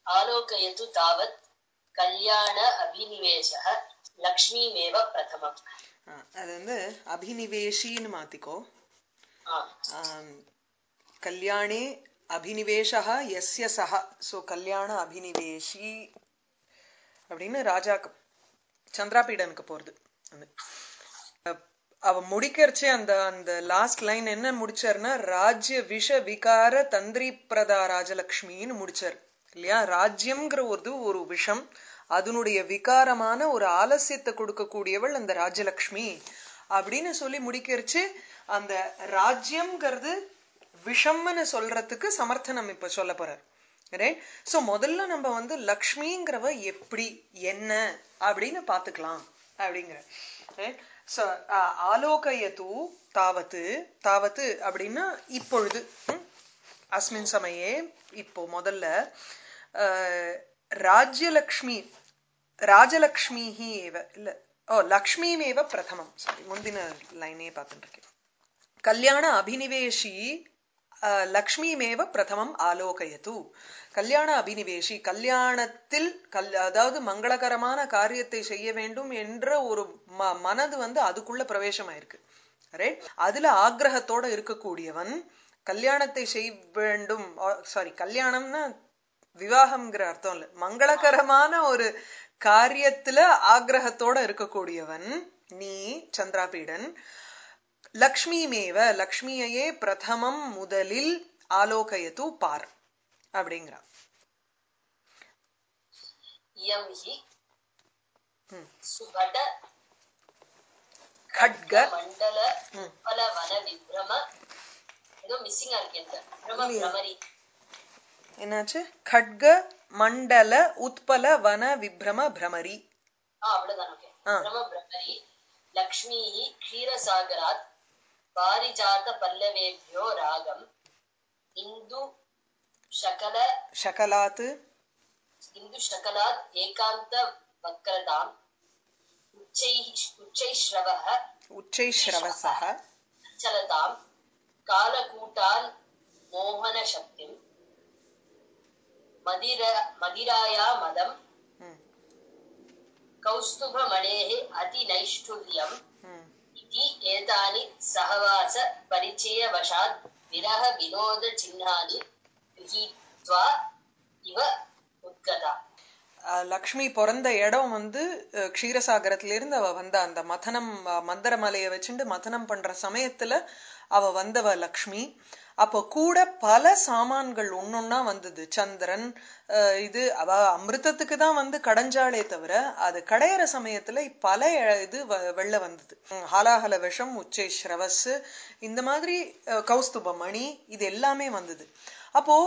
आलोकयतु तावत् कल्याण अभिनिवेशः लक्ष्मीमेव प्रथमम्. அது வந்து அபினிவேஷின்னு மாத்திக்கோ. கல்யாணே அபினிவேஷः யஸ்ய சஹ. சோ கல்யாண அபினிவேஷி அப்படின்னு ராஜாக்கு சந்திராபீடனுக்கு போறது. அவ முடிக்கிறச்சே அந்த அந்த லாஸ்ட் லைன் என்ன முடிச்சாருன்னா, ராஜ்ய விஷ விகார தந்திரி பிரதா ராஜலக்ஷ்மின்னு முடிச்சார் இல்லையா. ராஜ்யம்ங்கிற ஒரு விஷம், அதனுடைய விகாரமான ஒரு ஆலசியத்தை கொடுக்கக்கூடியவள் அந்த ராஜலக்ஷ்மி அப்படின்னு சொல்லி முடிக்கிறச்சு. அந்த ராஜ்யம்ங்கிறது விஷம்னு சொல்றதுக்கு சமர்த்தனம் இப்ப சொல்ல போறார். சோ முதல்ல நம்ம வந்து லக்ஷ்மிங்கிறவ எப்படி என்ன அப்படின்னு பாத்துக்கலாம் அப்படிங்கிற. ஆலோகயது தாவத்து. தாவத்து அப்படின்னா இப்பொழுது, அஸ்மின் சமயே இப்போ முதல்ல ராஜ்யலக்ஷ்மி ராஜலக்ஷ்மி ஏவ இல்ல லக்ஷ்மிமேவ பிரதமம். சாரி, முந்தின லைனே பார்த்துட்டு இருக்கேன். கல்யாண அபினிவேஷி லக்ஷ்மிமேவ பிரதமம் ஆலோகயது. கல்யாண அபினிவேஷி கல்யாணத்தில் அதாவது மங்களகரமான காரியத்தை செய்ய வேண்டும் என்ற ஒரு மனது வந்து அதுக்குள்ள பிரவேசமாயிருக்கு. அதுல ஆக்ரகத்தோட இருக்கக்கூடியவன் கல்யாணத்தை செய்ய வேண்டும். சாரி, கல்யாணம்னா விவாகம்ங்கிற அர்த்தம் இல்ல, மங்களகரமான ஒரு காரியத்துல ஆக்ரகத்தோட இருக்கக்கூடியவன் நீ சந்திராபீடன். லக்ஷ்மிமேவ லக்ஷ்மியையே பிரதமம் முதலில் ஆலோகயது பார் அப்படிங்கிறான். சுபட खड्ग मंडल उत्पल वन विभ्रम ஏதோ மிஸ்ஸிங்கா இருக்கு. பிரமரி என்னாச்சு? खड्ग मंडल उत्पल वन विभ्रम भ्रमरी. அவ்வளவுதான். ஓகே. பிரம பிரமரி லக்ஷ்மி க்ஷீரசாகராத் பாரிஜாத பல்லவேभ्यो ராகம் இந்து शकलात् ஏகாந்த வக்ரதாம் உச்சைஸ்ரவசः சலதாம் காலகூட்டான் மோகன சக்திம் மதிராயா மதம் கௌஸ்துப மணேஹி அதி நைஷ்டுல்யம் இதி ஏதானி சஹவாச பரிச்சய வசாத் விரஹ வினோத சின்னானி கிரஹீத்வா இவ உத்கதா. லக்ஷ்மி பிறந்த இடம் வந்து க்ஷீரசாகரத்திலிருந்து அவ வந்த அந்த மதனம் மந்தர மலையை வச்சுட்டு மதனம் பண்ற சமயத்துல அவ வந்தவ லக்ஷ்மி. அப்ப கூட பல சாமான்கள் ஒன்னொன்னா வந்தது. சந்திரன் இது அவ அமிர்தத்துக்கு தான் வந்து கடைஞ்சாலே தவிர அது கடையிற சமயத்துல பல இது வெள்ள வந்தது. ஹாலாஹல விஷம், உச்சை ஸ்ரவஸ், இந்த மாதிரி கௌஸ்துப மணி, இது எல்லாமே வந்தது. அப்போ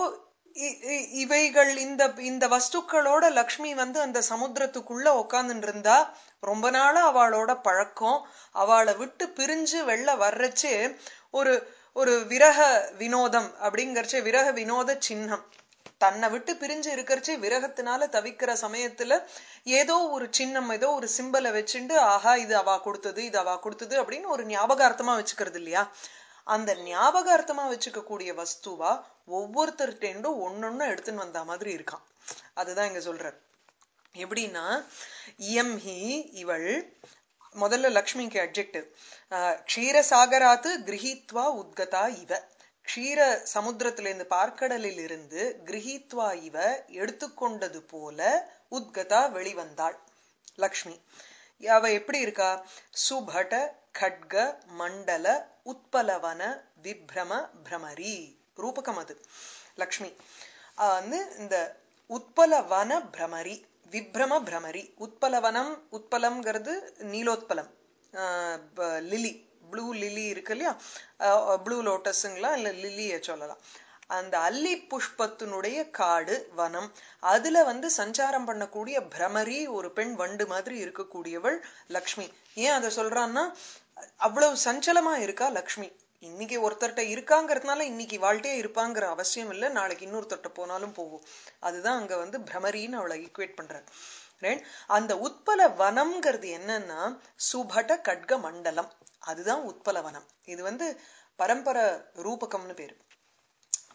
இவைகள் இந்த வஸ்துக்களோட லக்ஷ்மி வந்து அந்த சமுத்திரத்துக்குள்ள உட்கார்ந்துட்டு இருந்தா. ரொம்ப நாளா அவளோட பழக்கம். அவளை விட்டு பிரிஞ்சு வெளில வர்றச்சே ஒரு விரக வினோதம் அப்படிங்கறச்சே, விரக வினோத சின்னம். தன்னை விட்டு பிரிஞ்சு இருக்கிறச்சே விரகத்தினால தவிக்கிற சமயத்துல ஏதோ ஒரு சின்னம், ஏதோ ஒரு சிம்பலை வச்சுட்டு ஆஹா இது அவா கொடுத்தது, இது அவா கொடுத்தது அப்படின்னு ஒரு ஞாபகார்த்தமா வச்சுக்கிறது இல்லையா. அந்த ஞாபகார்த்தமா வச்சுக்க கூடிய வஸ்துவா ஒவ்வொருத்தருட்டேண்டும் ஒன்னொன்னு எடுத்துன்னு வந்த மாதிரி இருக்கான். அதுதான் இங்க சொல்ற. எப்படின்னா, இயம்ஹி இவள், முதல்ல லக்ஷ்மிக்கு அட்ஜெக்டிவ். க்ஷீரசாகராத்து கிரஹீத்வா உத்கதா இவ. க்ஷீர சமுத்திரத்திலிருந்து பார்க்கடலில் இருந்து கிரஹீத்வா இவ எடுத்துக்கொண்டது போல உத்கதா வெளிவந்தாள் லக்ஷ்மி. அவ எப்படி இருக்கா? சுபட खड्ग மண்டல உத்பலவன விப்ரம பிரமரி. ரூபகம் அது லக்ஷ்மி. வந்து இந்த உத்பலவன பிரமரி, விப்ரம பிரமரி. உத்பலவனம், உத்பலம்ங்கிறது நீலோத்பலம், லிலி, ப்ளூ லிலி இருக்கு இல்லையா, ப்ளூ லோட்டஸுங்களா இல்ல லிலிய சொல்லலாம். அந்த அல்லி புஷ்பத்தினுடைய காடு வனம், அதுல வந்து சஞ்சாரம் பண்ணக்கூடிய பிரமரி, ஒரு பெண் வண்டு மாதிரி இருக்கக்கூடியவள் லக்ஷ்மி. ஏன் அதை சொல்றான்னா, அவ்வளவு சஞ்சலமா இருக்கா லக்ஷ்மி. இன்னைக்கு ஒருத்தர்கிட்ட இருக்காங்கிறதுனால இன்னைக்கு வாழ்க்கையே இருப்பாங்கிற அவசியம் இல்லை, நாளைக்கு இன்னொருத்தர்கிட்ட போனாலும் போகும். அதுதான் அங்க வந்து பிரமரின்னு அவளை ஈக்குவேட் பண்ற. அந்த உத்பல வனம்ங்கிறது என்னன்னா சுபட கட்க மண்டலம், அதுதான் உத்பல வனம். இது வந்து பரம்பர ரூபகம்னு பேரு.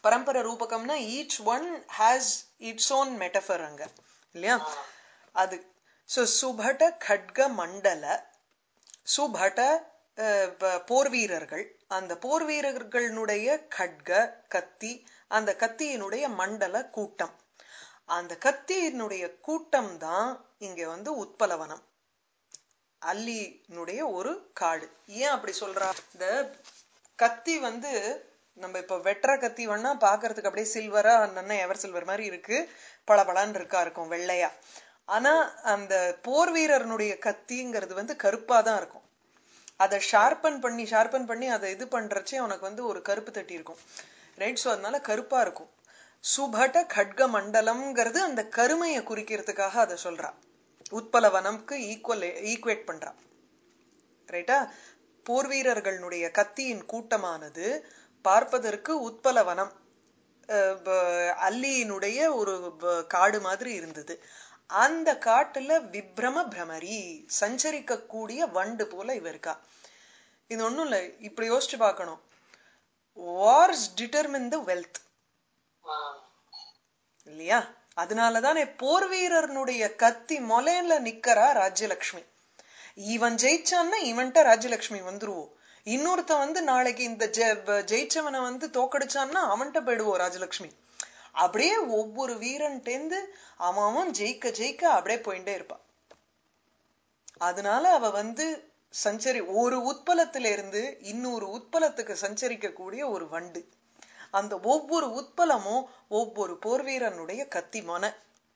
பரம்பரை ரூபகம்னா each one has its own metaphor அங்க இல்லையா அது. சுபட கட்க மண்டல சுபட போர் வீரர்கள், அந்த போர் வீரர்களுடைய கட்க கத்தி, அந்த கத்தியினுடைய மண்டல கூட்டம், அந்த கத்தியினுடைய கூட்டம் தான் இங்க உத்பலவனம், அல்லினுடைய ஒரு காடு. ஏன் அப்படி சொல்றா? இந்த கத்தி நம்ம இப்ப வெட்டுற கத்தி வேணா பாக்குறதுக்கு அப்படியே சில்வரா நல்லா எவர் சில்வர் மாதிரி இருக்கு, பளபளன்னு இருக்கும் வெள்ளையா. ஆனா அந்த போர் வீரனுடைய கத்திங்கிறது கருப்பாதான் இருக்கும். அதை ஷார்பன் பண்ணி அதை இது பண்றச்சே உனக்கு ஒரு கருப்பு தட்டி இருக்கும், ரைட்? சோ அதனால கருப்பா இருக்கும். சுபட கட்க மண்டலம்ங்கிறது அந்த கருமையை குறிக்கிறதுக்காக அதை சொல்றா, உத்பலவனம்க்கு ஈக்குவேட் பண்றா, ரைட்டா? போர் வீரர்களுடைய கத்தியின் கூட்டமானது பார்ப்பதற்கு உத்பலவனம் அல்லியினுடைய ஒரு காடு மாதிரி இருந்தது. அந்த காட்டுல விப்ரம பிரமரி சஞ்சரிக்க கூடிய வண்டு போல இவ இருக்கா. இது ஒண்ணும் இல்ல, இப்படி யோசிச்சு பார்க்கணும். வார்ஸ் டிட்டர்மின் தி வெல்த் இல்லையா? அதனாலதானே போர் வீரனுடைய கத்தி மொலையில நிக்கிறா ராஜ்யலட்சுமி. இவன் ஜெயிச்சான்னா இவன்ட்ட ராஜ்யலட்சுமி வந்துருவோம். இன்னொருத்த நாளைக்கு இந்த ஜெயிச்சவனை தோக்கடிச்சான்னா அவன்கிட்ட போயிடுவோம் ராஜலட்சுமி. அப்படியே ஒவ்வொரு வீரன்டேந்து அவன் ஜெயிக்க ஜெயிக்க அப்படியே போயிட்டே இருப்பான். அதனால அவ ஒரு உட்பலத்தில இருந்து இன்னொரு உட்பலத்துக்கு சஞ்சரிக்க கூடிய ஒரு வண்டு. அந்த ஒவ்வொரு உட்பலமும் ஒவ்வொரு போர் வீரனுடைய கத்தி மொன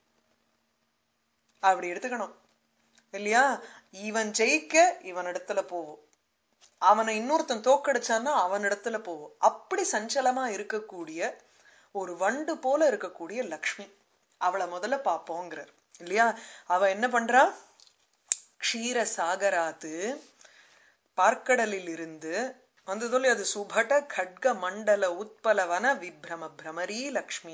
அப்படி எடுத்துக்கணும் இல்லையா? இவன் ஜெயிக்க இவன் இடத்துல போவோம், அவனை இன்னொருத்தன் தோக்கடிச்சான்னா அவன் இடத்துல போவோம். அப்படி சஞ்சலமா இருக்கக்கூடிய ஒரு வண்டு போல இருக்கக்கூடிய லக்ஷ்மி, அவளை முதல்ல பாப்போங்கிறார் இல்லையா? அவ என்ன பண்றா? க்ஷீர சாகராத்து பார்க்கடலில் இருந்து வந்ததோல் அது சுபட கட்க மண்டல உத்பலவன விப்ரம பிரமரி லக்ஷ்மி.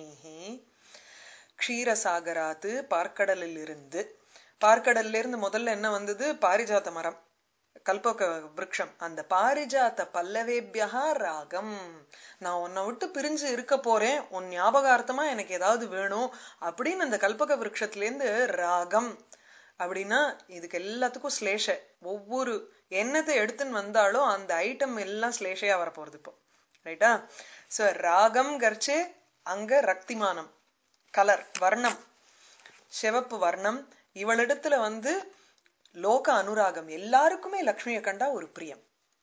க்ஷீரசாகராத்து பார்க்கடலில் இருந்து, பார்க்கடல்ல இருந்து முதல்ல என்ன வந்தது? பாரிஜாத மரம், கல்பக விருட்சம். அந்த பாரிஜாத்த பல்லவேபியா ராகம், நான் உன்னை விட்டு பிரிஞ்சு இருக்க போறேன், உன் ஞாபகார்த்தமா எனக்கு ஏதாவது வேணும் அப்படின்னு அந்த கல்பக விருட்சத்திலேருந்து ராகம். அப்படின்னா இதுக்கு எல்லாத்துக்கும் ஸ்லேஷ, ஒவ்வொரு எண்ணத்தை எடுத்துன்னு வந்தாலும் அந்த ஐட்டம் எல்லாம் ஸ்லேஷையா வரப்போறது இப்போ, ரைட்டா? சோ ராகம் கர்ச்சே அங்க ரக்திமானம், கலர், வர்ணம், சிவப்பு வர்ணம். இவளிடத்துல லோக அனுராகம், எல்லாருக்குமே லக்ஷ்மியை கண்டா ஒரு பிரியம்.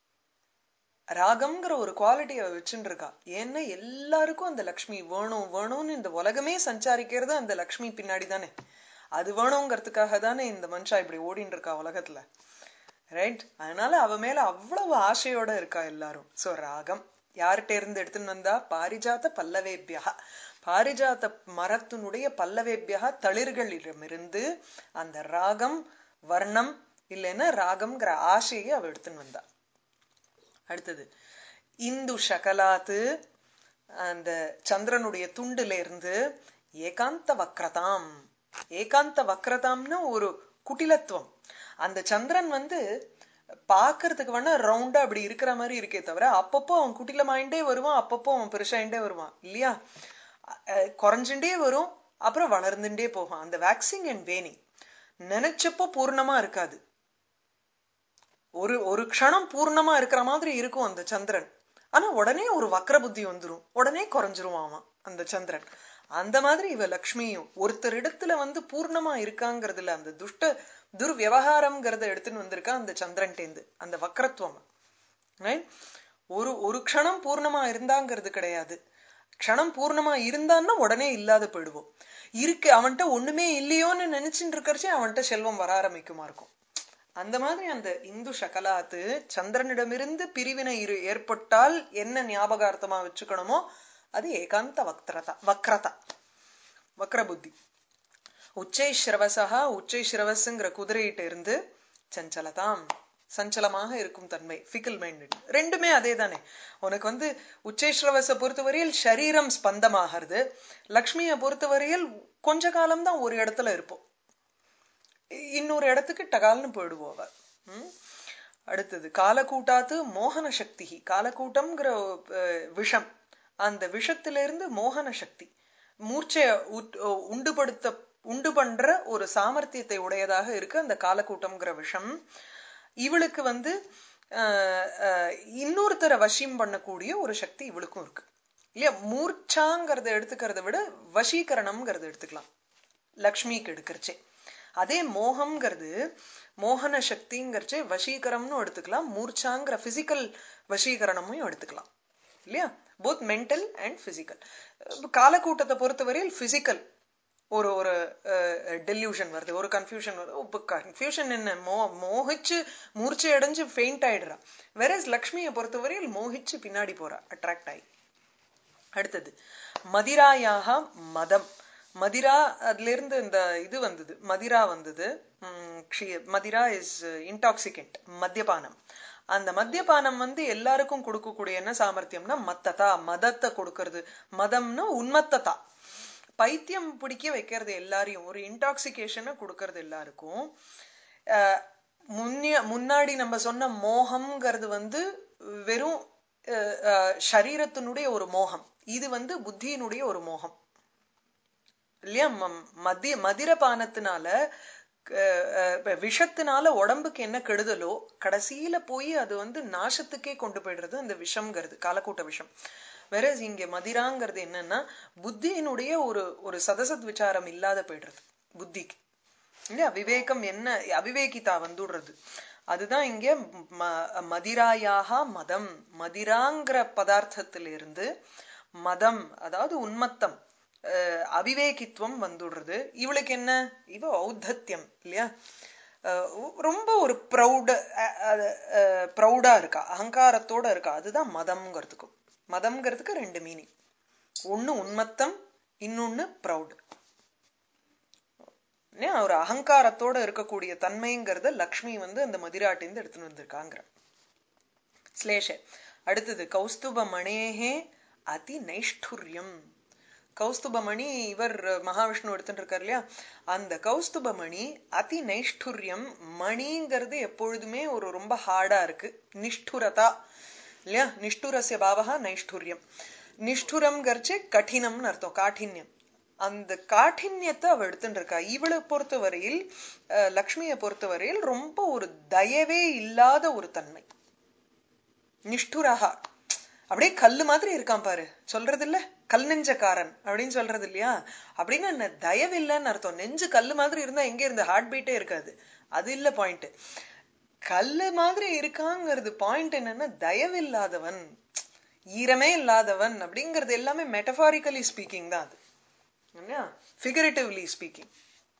ராகம்ங்கிற ஒரு குவாலிட்டியை வச்சுட்டு இருக்கா. ஏன்னா எல்லாருக்கும் அந்த லக்ஷ்மி வேணும் வேணும்னு இந்த உலகமே சஞ்சாரிக்கிறது அந்த லக்ஷ்மி பின்னாடி தானே. அது வேணுங்கிறதுக்காக தானே இந்த மனுஷா இப்படி ஓடின்னு இருக்கா உலகத்துல, ரைட்? அதனால அவ மேல அவ்வளவு ஆசையோட இருக்கா எல்லாரும். சோ ராகம் யார்கிட்ட இருந்து எடுத்துன்னு வந்தா? பாரிஜாத்த பல்லவேபியா, பாரிஜாத்த மரத்தினுடைய பல்லவேபியா தளிர்களிடமிருந்து அந்த ராகம் வர்ணம் இல்லைன்னா ராகம்ங்கிற ஆசையை அவ எடுத்துன்னு வந்தா. அடுத்தது இந்து சகலாத்து, அந்த சந்திரனுடைய துண்டுல இருந்து ஏகாந்த வக்ரதாம். ஏகாந்த வக்ரதாம்னு ஒரு குட்டிலத்துவம். அந்த சந்திரன் பாக்குறதுக்கு வேணா ரவுண்டா அப்படி இருக்கிற மாதிரி இருக்கே தவிர அப்பப்போ அவன் குட்டிலமாயிண்டே வருவான், அப்பப்போ அவன் பெருசாயிண்டே வருவான் இல்லையா? குறைஞ்சுட்டே வரும், அப்புறம் வளர்ந்துட்டே போகும். அந்த வேக்சிங் அண்ட் வேனிங். நினைச்சப்போ பூர்ணமா இருக்காது, ஒரு க்ஷணம் பூர்ணமா இருக்கிற மாதிரி இருக்கும் அந்த சந்திரன். ஆனா உடனே ஒரு வக்ர புத்தி வந்துரும், உடனே குறைஞ்சிருவான் அந்த சந்திரன். அந்த மாதிரி இவ லக்ஷ்மியும் ஒருத்தர் இடத்துல பூர்ணமா இருக்காங்கிறதுல அந்த துர்வியவகாரம்ங்கிறத எடுத்துன்னு வந்திருக்கா அந்த சந்திரன்டேந்து, அந்த வக்ரத்துவம். ஒரு க்ஷணம் பூர்ணமா இருந்தாங்கிறது கிடையாது. க்ஷணம் பூர்ணமா இருந்தான்னா உடனே இல்லாத போயிடுவோம். இருக்கு அவன்கிட்ட ஒண்ணுமே இல்லையோன்னு நினைச்சுட்டு இருக்கிறச்சே அவன்கிட்ட செல்வம் வர ஆரம்பிக்குமா இருக்கும். அந்த மாதிரி அந்த இந்து சகலாத்து சந்திரனிடமிருந்து பிரிவினை ஏற்பட்டால் என்ன ஞாபகார்த்தமா வச்சுக்கணுமோ அது ஏகாந்த வக்ரதா, வக்ர புத்தி. உச்சைஸ்ரவசா, உச்சைஸ்ரவஸ்ங்கிற குதிரையிட்ட இருந்து சஞ்சலதாம், சஞ்சலமாக இருக்கும் தன்மை, ஃபிக்கல் மைண்டட். ரெண்டுமே அதே தானே. உனக்கு உச்சைஸ்ரவச பொறுத்தவரையில் சரீரம் ஸ்பந்தமாகிறது, லக்ஷ்மியை பொறுத்தவரையில் கொஞ்ச காலம்தான் ஒரு இடத்துல இருப்போம், இன்னொரு இடத்துக்கு டகால்னு போயிடுவோம். அடுத்தது காலக்கூட்டாத்து மோகன சக்தி. காலக்கூட்டம்ங்கிற விஷம், அந்த விஷத்திலிருந்து மோகன சக்தி, மூர்ச்சைய உண்டு பண்ற ஒரு சாமர்த்தியத்தை உடையதாக இருக்கு அந்த காலக்கூட்டம்ங்கிற விஷம். இவளுக்கு இன்னொருத்தர வசியம் பண்ணக்கூடிய ஒரு சக்தி இவளுக்கும் இருக்கு இல்லையா. மூர்ச்சாங்கிறத எடுத்துக்கிறத விட வசீகரணம்ங்கிறத எடுத்துக்கலாம் லக்ஷ்மிக்கு எடுக்கிறச்சே. அதே மோகம்ங்கிறது மோகன சக்திங்கிறச்சே வசீகரம்னு எடுத்துக்கலாம், மூர்ச்சாங்கிற பிசிக்கல் வசீகரணமும் எடுத்துக்கலாம் இல்லையா. Both mental and physical. காலக்கூட்டத்தை பொறுத்தவரையில் பிசிக்கல் ஒரு ஒரு டெல்யூஷன் வருது, ஒரு கன்ஃபியூஷன் வருது. கன்ஃபியூஷன் என்ன, மோகிச்சு மூர்ச்சை அடைஞ்சு ஃபெயிண்ட் ஆயிடுறா. வேறஸ் லக்ஷ்மியை பொறுத்தவரையில் மோகிச்சு பின்னாடி போறா, அட்ராக்ட் ஆகி. அடுத்தது மதிராயாக மதம். மதிரா, அதுல இருந்து இந்த இது வந்தது, மதிரா வந்தது. மதிரா இஸ் இன்டாக்சிகன்ட், மத்தியபானம். அந்த மத்தியபானம் எல்லாருக்கும் கொடுக்கக்கூடிய என்ன சாமர்த்தியம்னா மத்ததா, மதத்தை கொடுக்கறது. மதம்னா உன்மத்ததா, பைத்தியம் பிடிக்க வைக்கிறது எல்லாரையும், ஒரு இன்டாக்சிகேஷனை கொடுக்கறது எல்லாருக்கும். முன்னாடி நம்ம சொன்ன மோகம்ங்கிறது வெறும் சரீரத்தினுடைய ஒரு மோகம், இது புத்தியினுடைய ஒரு மோகம் இல்லையா. மதிரபானத்தினால விஷத்தினால உடம்புக்கு என்ன கெடுதலோ கடைசியில போய் அது நாசத்துக்கே கொண்டு போயிடுறது அந்த விஷம்ங்கிறது, காலக்கூட்ட விஷம். வேற இங்க மதிராங்கிறது என்னன்னா புத்தியினுடைய ஒரு ஒரு சதசத் விசாரம் இல்லாத போயிடுறது புத்திக்கு இல்லையா. விவேகம் என்ன, அவிவேகிதா வந்துடுறது. அதுதான் இங்க மதிராயாக மதம். மதிராங்கிற பதார்த்தத்திலிருந்து மதம், அதாவது உன்மத்தம், அவிவேகித்துவம் வந்துடுறது. இவளுக்கு என்ன, இவ ஔத்தத்தியம் இல்லையா, ரொம்ப ஒரு ப்ரௌடா இருக்கா, அகங்காரத்தோட இருக்கா. அதுதான் மதம்ங்கிறதுக்கும். மதம்ங்கிறதுக்கு ரெண்டு மீனிங், ஒன்னு உன்மத்தம், இன்னொன்னு ப்ரௌட். ஒரு அகங்காரத்தோட இருக்கக்கூடிய தன்மைங்கிறத லக்ஷ்மி அந்த மதிராட்டிந்து எடுத்துன்னு வந்திருக்காங்க. ஸ்லேஷ. அடுத்தது கௌஸ்துப மணேஹே அதி நைஷ்டுரியம். கௌஸ்துபமணி இவர் மகாவிஷ்ணு எடுத்துட்டு இருக்காரு இல்லையா, அந்த கௌஸ்துபமணி அதி நைஷ்டுரியம். மணிங்கிறது எப்பொழுதுமே ஒரு ரொம்ப ஹார்டா இருக்கு, நிஷ்டுரதா இல்லையா. நிஷ்டுரஸ்ய பாவகா நைஷ்டுரியம். நிஷ்டுரம் கர்ச்சே கடினம்னு அர்த்தம், காഠின்யம். அந்த காഠின்யத்தை அவ எடுத்துட்டு இருக்கா. இவளை பொறுத்தவரையில், லக்ஷ்மியை பொறுத்தவரையில் ரொம்ப ஒரு தயவே இல்லாத ஒரு தன்மை. நிஷ்டுரஹா, அப்படியே கல்லு மாதிரி இருக்கான் பாரு, சொல்றது இல்ல கல் நெஞ்சக்காரன் அப்படின்னு சொல்றது இல்லையா. அப்படின்னு என்ன, தயவு இல்லைன்னு அர்த்தம். நெஞ்சு கல்லு மாதிரி இருந்தா எங்க இருந்து ஹார்ட் பீட்டே இருக்காது, அது இல்ல பாயிண்ட். கல்லு மாதிரி இருக்காங்கிறது பாயிண்ட் என்னன்னா தயவு இல்லாதவன், ஈரமே இல்லாதவன் அப்படிங்கிறது எல்லாமே மெட்டபாரிக்கலி ஸ்பீக்கிங் தான், அது ஃபிகரேட்டிவ்லி ஸ்பீக்கிங்.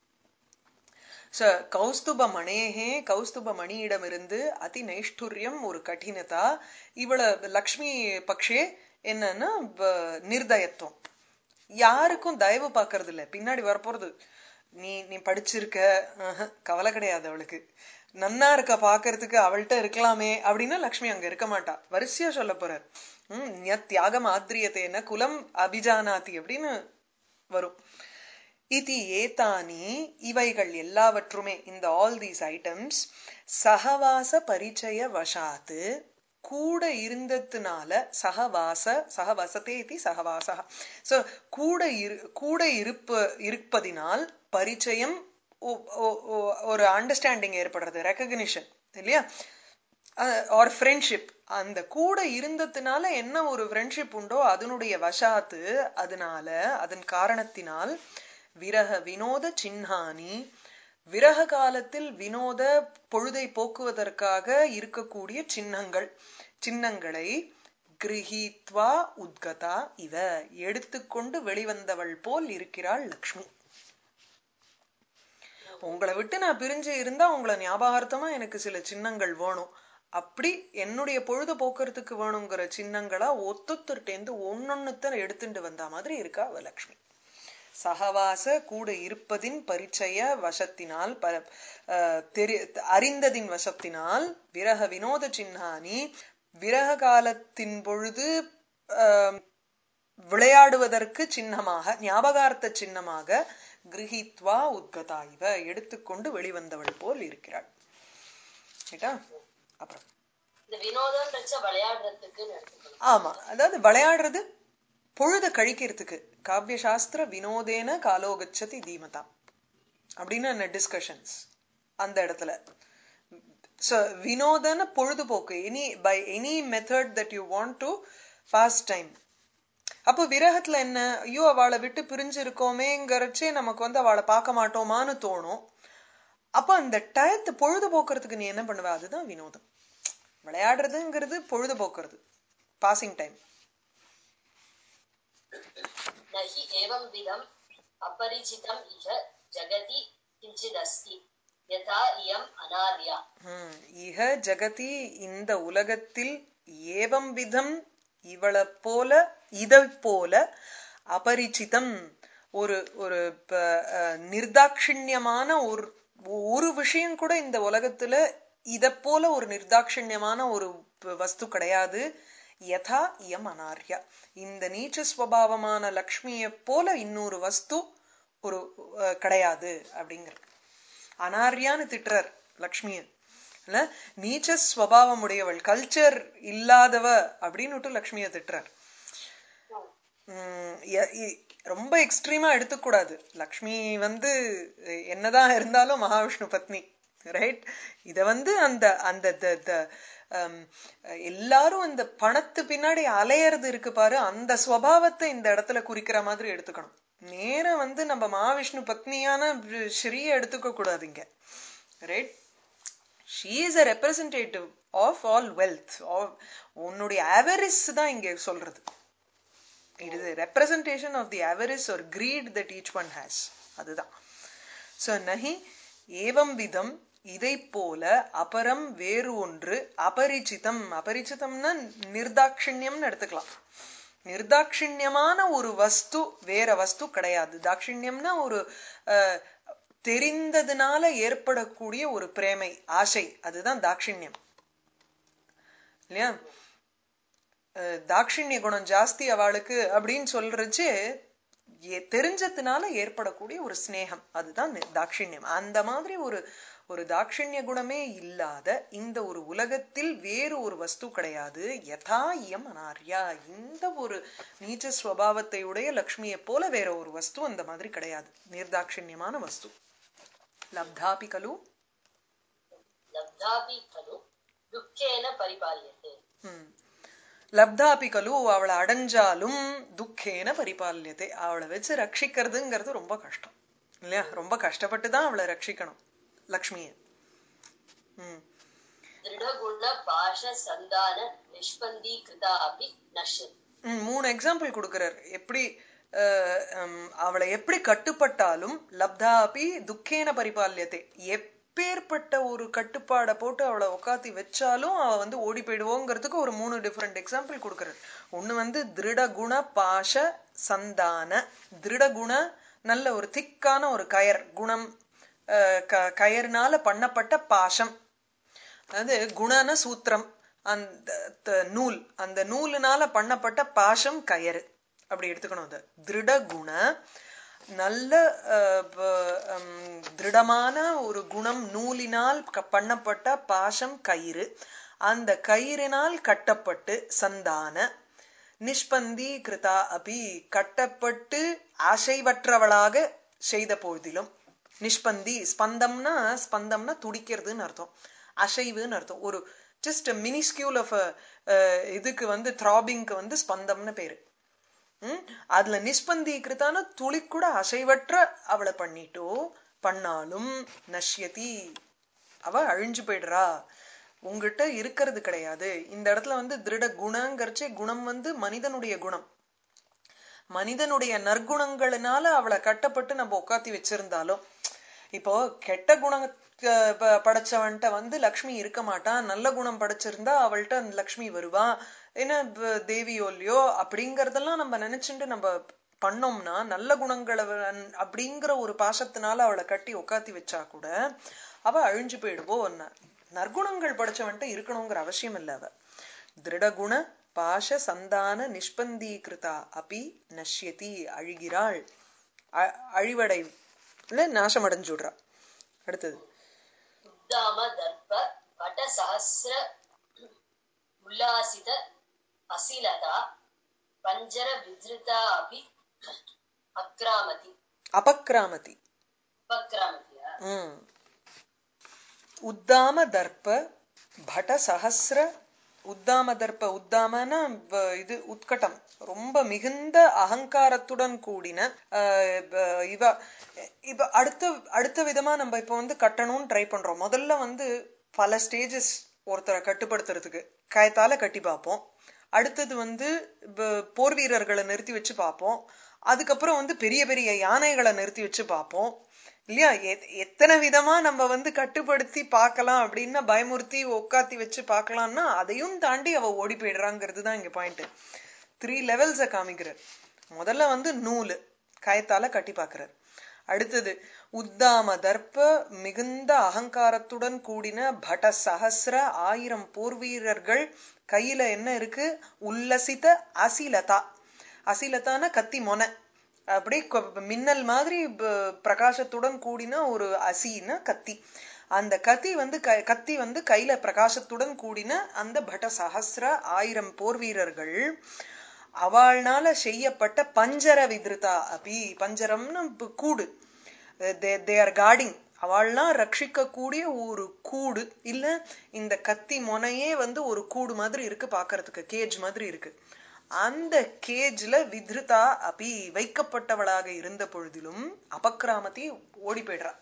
கௌஸ்துப மணேஹே, கௌஸ்துப மணியிடமிருந்து அதி நைஷ்டுரியம், ஒரு கடினதா. இவள லக்ஷ்மி பக்ஷே என்னன்னா நிர்தயத்துவம், யாருக்கும் தயவு பார்க்கறது இல்ல. பின்னாடி வரப்போறது, நீ படிச்சிருக்க, கவலை கிடையாது அவளுக்கு, நன்னா இருக்க பாக்குறதுக்கு, அவள்கிட்ட இருக்கலாமே அப்படின்னா லக்ஷ்மி அங்க இருக்க மாட்டா. வரிசையா சொல்ல போறார். தியாகம் ஆத்ரியத்தேன குலம் அபிஜானாதி அப்படின்னு வரும். இதி ஏதானி, இவைகள் எல்லாவற்றுமே, இந்த ஆல் தீஸ் ஐட்டம்ஸ், சகவாச பரிச்சய வசாத்து, கூட இருந்ததுனால, சகவசத்தே இதி சகவாசா. சோ கூட இருப்பதினால் பரிச்சயம், ஒரு அண்டர்ஸ்டாண்டிங் ஏற்படுறது, ரெகக்னிஷன் இல்லையா, ஆர் ஃப்ரெண்ட்ஷிப். அந்த கூட இருந்ததுனால என்ன ஒரு ஃப்ரெண்ட்ஷிப் உண்டோ அதனுடைய வசாத்து, அதனால அதன் காரணத்தினால் விரக வினோத சின்னானி, விரக காலத்தில் வினோத பொழுதை போக்குவதற்காக இருக்கக்கூடிய சின்னங்களை கிரஹீத்வா உத்கதா இவ, எடுத்துக்கொண்டு வெளிவந்தவள் போல் இருக்கிறாள் லக்ஷ்மி. உங்களை விட்டு நான் பிரிஞ்சு இருந்தா உங்களை ஞாபகார்த்தமா எனக்கு சில சின்னங்கள் வேணும், அப்படி என்னுடைய பொழுது போக்குறதுக்கு வேணுங்கிற சின்னங்களா ஒத்தொத்தர்டேந்து ஒன்னொன்னுத்த எடுத்துட்டு வந்த மாதிரி இருக்கா அவ லக்ஷ்மி. சகவாச கூட இருப்பதின் பரிச்சய வசத்தினால், அறிந்ததின் வசத்தினால், விரக வினோத சின்னானி, விரக காலத்தின் பொழுது விளையாடுவதற்கு சின்னமாக, ஞாபகார்த்த சின்னமாக, கிரஹித்வா உத்கதா இவ, எடுத்துக்கொண்டு வெளிவந்தவள் போல் இருக்கிறாள். அப்புறம் வினோதம் விளையாடுறதுக்கு, ஆமா, அதாவது விளையாடுறது பொழுத கழிக்கிறதுக்கு காவிய சாஸ்திர வினோதேன காலோகச்சதி தீமதா அப்படின்னு டிஸ்கஷன்ஸ் அந்த இடத்துல. வினோதன பொழுதுபோக்கு, by any method that you want to pass time. அப்போ விரகத்துல என்ன, ஐயோ அவளை விட்டு பிரிஞ்சு இருக்கோமேங்கிறச்சே நமக்கு அவளை பார்க்க மாட்டோமான்னு தோணும். அப்ப அந்த டயத்தை பொழுதுபோக்குறதுக்கு நீ என்ன பண்ணுவ, அதுதான் வினோதம். விளையாடுறதுங்கிறது பொழுதுபோக்குறது, பாசிங் டைம். நஹி ஏவம் விதம் அபரிசிதம் இஹ ஜகதி கிஞ்சிதஸ்தி யதா இயம் அனார்யா. இஹ ஜகதி இந்த உலகத்தில், ஏவம் விதம் இவளை போல, இதை போல, அபரிச்சிதம் ஒரு ஒரு நிர்தாட்சிண்யமான ஒரு விஷயம் கூட இந்த உலகத்துல இத போல ஒரு நிர்தாட்சிண்யமான ஒரு வஸ்து கிடையாது. யதா இயம் அனார்யா, இந்த நீச்ச ஸ்வபாவமான லக்ஷ்மியை போல இன்னொரு வஸ்து ஒரு கிடையாது அப்படிங்கிற. அனார்யான்னு திட்டுறார் லக்ஷ்மிய, நீச்ச ஸ்வபாவம் உடையவள், கல்ச்சர் இல்லாதவ அப்படின்னு லக்ஷ்மிய திட்டுறார். ரொம்ப எக்ஸ்ட்ரீமா எடுத்துக்கூடாது. லக்ஷ்மி என்னதான் இருந்தாலும் மகாவிஷ்ணு பத்னி, ரைட்? இத அந்த அந்த எல்லாரும் இந்த பணத்து பின்னாடி அலையறது இருக்கு பாரு, அந்த ஸ்வபாவத்தை இந்த இடத்துல குறிக்கிற மாதிரி எடுத்துக்கணும். நேரம் நம்ம மகாவிஷ்ணு பத்னியான ஸ்ரீய எடுத்துக்க கூடாதுங்க, right? She is a representative of all wealth. உன்னுடைய avarice தான் இங்க சொல்றது. It is a representation of the avarice or greed that each one has. அதுதான். So nahi ஏவம் விதம் இதை போல, அபரம் வேறு ஒன்று, அபரிச்சிதம், அபரிச்சிதம்னா நிர்தாட்சிண்யம்னு எடுத்துக்கலாம். நிர்தாட்சிண்யமான ஒரு வஸ்து வேற வஸ்து கிடையாது. தாட்சிண்யம்னா ஒரு தெரிந்ததுனால ஏற்படக்கூடிய ஒரு பிரேமை, ஆசை, அதுதான் தாட்சிண்யம் இல்லையா? தாட்சிண்ய குணம் ஜாஸ்தி அவளுக்கு அப்படின்னு சொல்றச்சு தெரிஞ்சதுனால ஏற்படக்கூடிய ஒரு ஸ்நேகம், அதுதான் தாட்சிண்யம். அந்த மாதிரி ஒரு தாட்சிண்ய குணமே இல்லாத இந்த ஒரு உலகத்தில் வேறு ஒரு வஸ்து கிடையாது. யதா இயம் அனார்யா, இந்த ஒரு நீச்ச ஸ்வபாவத்தை உடைய லக்ஷ்மியை போல வேற ஒரு வஸ்து அந்த மாதிரி கிடையாது, நிர்தாட்சிண்யமான வஸ்து. லப்தாபி கலு துக்கேன பரிபால்யதே. லப்தாபி கலு, அவளை அடைஞ்சாலும் துக்கேன பரிபால்யதே, அவளை வச்சு ரட்சிக்கிறதுங்கிறது ரொம்ப கஷ்டம் இல்லையா? ரொம்ப கஷ்டப்பட்டுதான் அவளை ரட்சிக்கணும் லக்ஷ்மிய. திருடகுண பாஷ சந்தான நிஷ்பந்தீகிருதா அபி நஷ்யதி. 3 எக்ஸாம்பிள் கொடுக்கிறார். எப்படி அவளை எப்படி கட்டுப்பட்டாலும், லப்தாபி துக்கேன பரிபால்யதே, எப்பேற்பட்ட ஒரு கட்டுப்பாடை போட்டு அவளை உக்காத்தி வச்சாலும் அவ ஓடி போயிடுவோங்கிறதுக்கு ஒரு 3 டிஃபரெண்ட் எக்ஸாம்பிள் கொடுக்கிறார். ஒண்ணு திருடகுண பாஷ சந்தான. திருடகுண நல்ல ஒரு திக்கான ஒரு கயர், குணம் கயர்னால பண்ணப்பட்ட பாஷம், அதாவது குணன சூத்திரம், அந்த நூல், அந்த நூலுனால பண்ணப்பட்ட பாஷம் கயறு, அப்படி எடுத்துக்கணும். அது திருட குண, நல்ல திருடமான ஒரு குணம், நூலினால் பண்ணப்பட்ட பாஷம் கயிறு, அந்த கயிறினால் கட்டப்பட்டு சந்தான நிஷ்பந்தி கிருதா அபி, கட்டப்பட்டு அசைவற்றவளாக செய்த போதிலும். நிஷ்பந்தி, ஸ்பந்தம்னா துடிக்கிறதுன்னு அர்த்தம், அசைவுன்னு அர்த்தம். ஒரு ஜஸ்ட் மினிஸ்கியூல் ஆஃப் இதுக்கு த்ராபிங்க்கு ஸ்பந்தம்னு பேரு. அதுல நிஷ்பந்தீகிருத்தான துளி கூட அசைவற்ற அவளை பண்ணாலும் நஷ்யதி, அவ அழிஞ்சு போயிடுறா, உங்ககிட்ட இருக்கிறது கிடையாது. இந்த இடத்துல திருட குணங்கிறச்சே குணம் மனிதனுடைய குணம், மனிதனுடைய நற்குணங்களினால அவளை கட்டப்பட்டு நம்ம உட்காத்தி வச்சிருந்தாலும், இப்போ கெட்ட குணம் படைச்சவன்ட்ட லக்ஷ்மி இருக்க மாட்டான், நல்ல குணம் படைச்சிருந்தா அவள்கிட்ட லக்ஷ்மி வருவா, என்ன தேவியோல்லையோ அப்படிங்கறதெல்லாம் நம்ம நினைச்சுட்டு நம்ம பண்ணோம்னா, நல்ல குணங்களை அப்படிங்கிற ஒரு பாசத்தினால அவளை கட்டி உக்காத்தி வச்சா கூட அவ அழிஞ்சு போயிடுவோ. நற்குணங்கள் படைச்சவன்ட்ட இருக்கணுங்கிற அவசியம் இல்ல. அவ திருடகுண பாஷ சந்தான நிஷ்பந்தீகிருதா அபி நஷ்யதி, அழிகிறாள், அழிவடை நாசமடைஞ்சுடுறா. அடுத்தது உத்தாம தர்ப்ப பட சஹஸ்ர உல்லாசித அசிலதா பஞ்சர வித்ருதா அபி அக்ராமதி அபக்ராமதி. உபக்ராமதியா உத்தாம தர்ப்ப பட சஹஸ்ர. உத்தாம தர்ப்ப, உத்தாமனா இது உத்கட்டம், ரொம்ப மிகுந்த அகங்காரத்துடன் கூடின. இவ இப்ப அடுத்த விதமா நம்ம இப்ப வந்து கட்டணும்னு ட்ரை பண்றோம். முதல்ல வந்து பல ஸ்டேஜஸ் ஒருத்தரை கட்டுப்படுத்துறதுக்கு கயத்தால கட்டி பார்ப்போம். அடுத்தது வந்து போர் வீரர்களை நிறுத்தி வச்சு பார்ப்போம். அதுக்கப்புறம் வந்து பெரிய பெரிய யானைகளை நிறுத்தி வச்சு பார்ப்போம் இல்லையா. எத்தனை விதமா நம்ம வந்து கட்டுப்படுத்தி பார்க்கலாம் அப்படின்னா, பயமுறுத்தி உட்காத்தி வச்சு பார்க்கலாம்னா அதையும் தாண்டி அவ ஓடி போயிடுறாங்கிறது தான் இங்க பாயிண்ட். 3 லெவல்ஸ காமிக்கிறார். முதல்ல வந்து நூலு கயத்தால கட்டி பார்க்கிறார். அடுத்தது உத்தாம தர்ப்ப, மிகுந்த அகங்காரத்துடன் கூடின பட சஹஸ்ர, 1000 போர் வீரர்கள். கையில என்ன இருக்கு? உல்லசித அசிலதா. அசிலதான கத்தி மொன, அப்படி மின்னல் மாதிரி பிரகாசத்துடன் கூடின ஒரு அசின கத்தி. அந்த கத்தி வந்து கையில பிரகாசத்துடன் கூடின அந்த பட சஹஸ்ர 1000 போர் வீரர்கள். அவள்னால செய்யப்பட்ட பஞ்சர வித்ருதா அபி. பஞ்சரம்னு கூடு, தே ஆர் கார்டிங். அவள்லாம் ரட்சிக்க கூடிய ஒரு கூடு இல்ல. இந்த கத்தி முனையே வந்து ஒரு கூடு மாதிரி இருக்கு பாக்குறதுக்கு, கேஜ் மாதிரி இருக்கு. அந்த கேஜ்ல வித்ருதா அபி வைக்கப்பட்டவளாக இருந்த பொழுதிலும் அபக்ராமதி ஓடி போயிடுறா.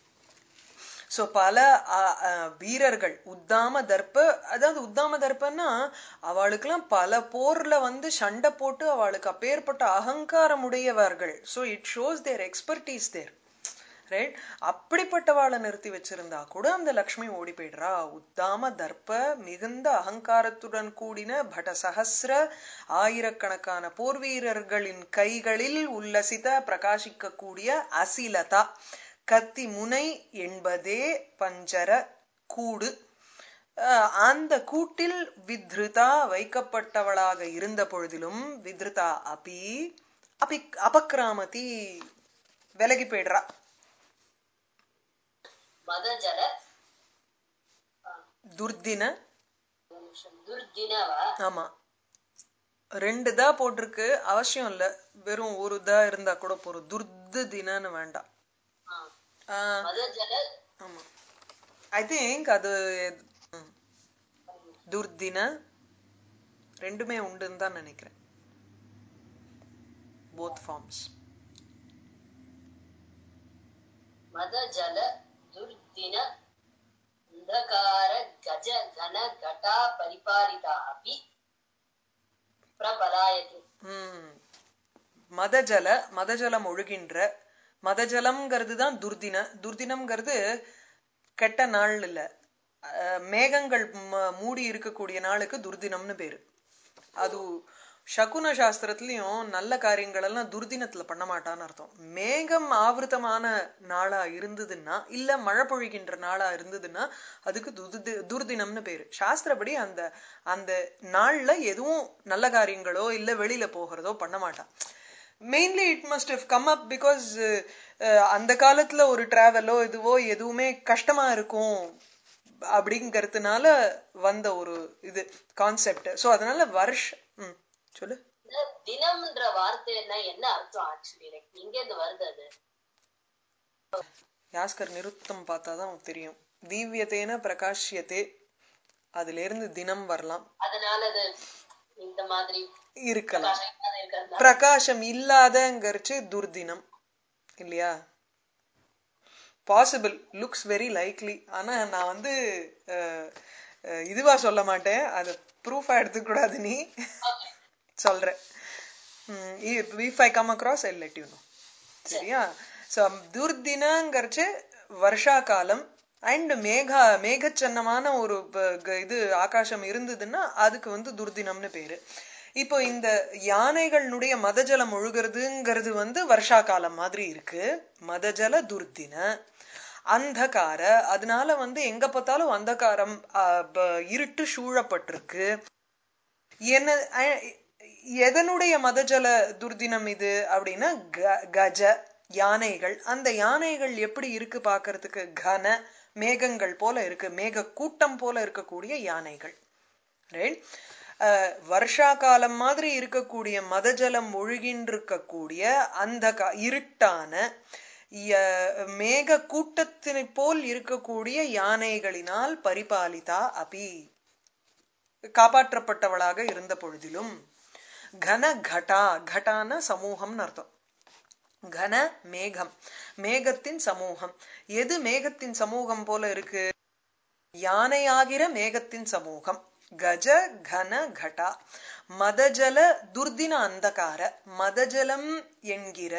சோ பல வீரர்கள் உத்தாம தர்ப்ப, அதாவது உத்தாம தர்ப்பன்னா அவளுக்கெல்லாம் பல போர்ல வந்து சண்டை போட்டு அவளுக்கு அப்பேற்பட்ட அகங்காரம் உடையவர்கள். So it shows their expertise there, right. அப்படிப்பட்டவாளை நிறுத்தி வச்சிருந்தா கூட அந்த லக்ஷ்மி ஓடி போயிடுறா. உத்தாம தர்ப்ப, மிகுந்த அகங்காரத்துடன் கூடின பட சஹஸ்ர, 1000கணக்கான போர் வீரர்களின் கைகளில் உல்லசித பிரகாசிக்க கூடிய அசிலதா கத்தி முனை என்பதே பஞ்சர கூடு. அந்த கூட்டில் வித்ருதா வைக்கப்பட்டவளாக இருந்த பொழுதிலும் வித்ருதா அபி அபக்ராமதி விலகி போயிடுறா. மதஜல துர்தின. துர்தினவா? ஆமா, 2 தான் போட்டிருக்கு, அவசியம் இல்ல, வெறும் ஒரு தான் இருந்தா கூட போறோம். துர்து தினன்னு வேண்டாம். மதஜல. ஆமா, ஐ திங்க் அது துர்தின ரெண்டுமே உண்டுன்னு தான் நினைக்கிறேன், போத் ஃபார்ம்ஸ். மதஜல துர்தின அந்தகார கஜ கன கட்டா பரிபாலிதா அபி பிரபலாயதி. மதஜல, மதஜலம் ஒழுகின்ற, மதஜலம்ங்கிறது தான் துர்தின. துர்தினம்ங்கிறது கெட்ட நாள் இல்ல, மேகங்கள் மூடி இருக்கக்கூடிய நாளுக்கு துர்தினம்னு பேரு. அது சகுன சாஸ்திரத்திலயும் நல்ல காரியங்கள் எல்லாம் துர்தினத்துல பண்ண மாட்டான்னு அர்த்தம். மேகம் ஆவருத்தமான நாளா இருந்ததுன்னா, இல்ல மழை பொழிகின்ற நாளா இருந்ததுன்னா அதுக்கு துர்தினம்னு பேரு. சாஸ்திரப்படி அந்த அந்த நாள்ல எதுவும் நல்ல காரியங்களோ இல்ல வெளியில போகிறதோ பண்ண மாட்டான். Mainly it must have come up because அந்த காலத்துல ஒரு டிராவலோ இதுவோ எதுவுமே கஷ்டமா இருக்கும் அப்படிங்கறதுனால வந்த ஒரு இது கான்செப்ட். சோ அதனால சொல்லு. தினம்ன்ற வார்த்தை என்ன அர்த்தம் ஆக்சுவலி? லைக் எங்க இருந்து வருது அது? யாஸ்கர் நிருத்தம் பார்த்தாதான் தெரியும். தீவ்யத்தேன பிரகாஷ்யத்தே, அதுல இருந்து தினம் வரலாம். அதனால அது இந்த மாதிரி இருக்கலாம். பிரகாசம் இல்லாதங்கிறச்சு துர்தினம் இல்லையா? Possible, looks very likely. ஆனா நான் வந்து இதுவா சொல்ல மாட்டேன், அது ப்ரூஃபா எடுத்துக்க கூடாது. நீ சொல்ற, if I come across I'll let you know. சரியா? சோ துர்தினங்கிறச்சு வருஷா காலம் அண்ட் மேகச்சன்னமான ஒரு இது ஆகாசம் இருந்ததுன்னா அதுக்கு வந்து துர்தினம்னு பேரு. இப்போ இந்த யானைகளுடைய மதஜலம் ஒழுகிறதுங்கிறது வந்து வருஷா காலம் மாதிரி இருக்கு. மதஜல துர்தின அந்தகார, அதனால வந்து எங்க பார்த்தாலும் அந்தகாரம், இருட்டு சூழப்பட்டிருக்கு. என்ன எதனுடைய மதஜல துர்தினம் இது அப்படின்னா கஜ யானைகள். அந்த யானைகள் எப்படி இருக்கு பாக்குறதுக்கு? கன மேகங்கள் போல இருக்கு, மேக கூட்டம் போல இருக்கக்கூடிய யானைகள், ரைட். வருஷா காலம் மாதிரி இருக்கக்கூடிய மதஜலம் ஒழுகின்றிருக்கக்கூடிய அந்த இருட்டான மேக கூட்டத்தினை போல் இருக்கக்கூடிய யானைகளினால் பரிபாலிதா அபி காப்பாற்றப்பட்டவளாக இருந்த பொழுதிலும் கன கடா கட்டான சமூகம் அர்த்தம் கன மேகம் மேகத்தின் சமூகம் எது மேகத்தின் சமூகம் போல இருக்கு யானையாகிற மேகத்தின் சமூகம் கஜ கன கடா மதஜல துர்தின அந்தகார மதஜலம் என்கிற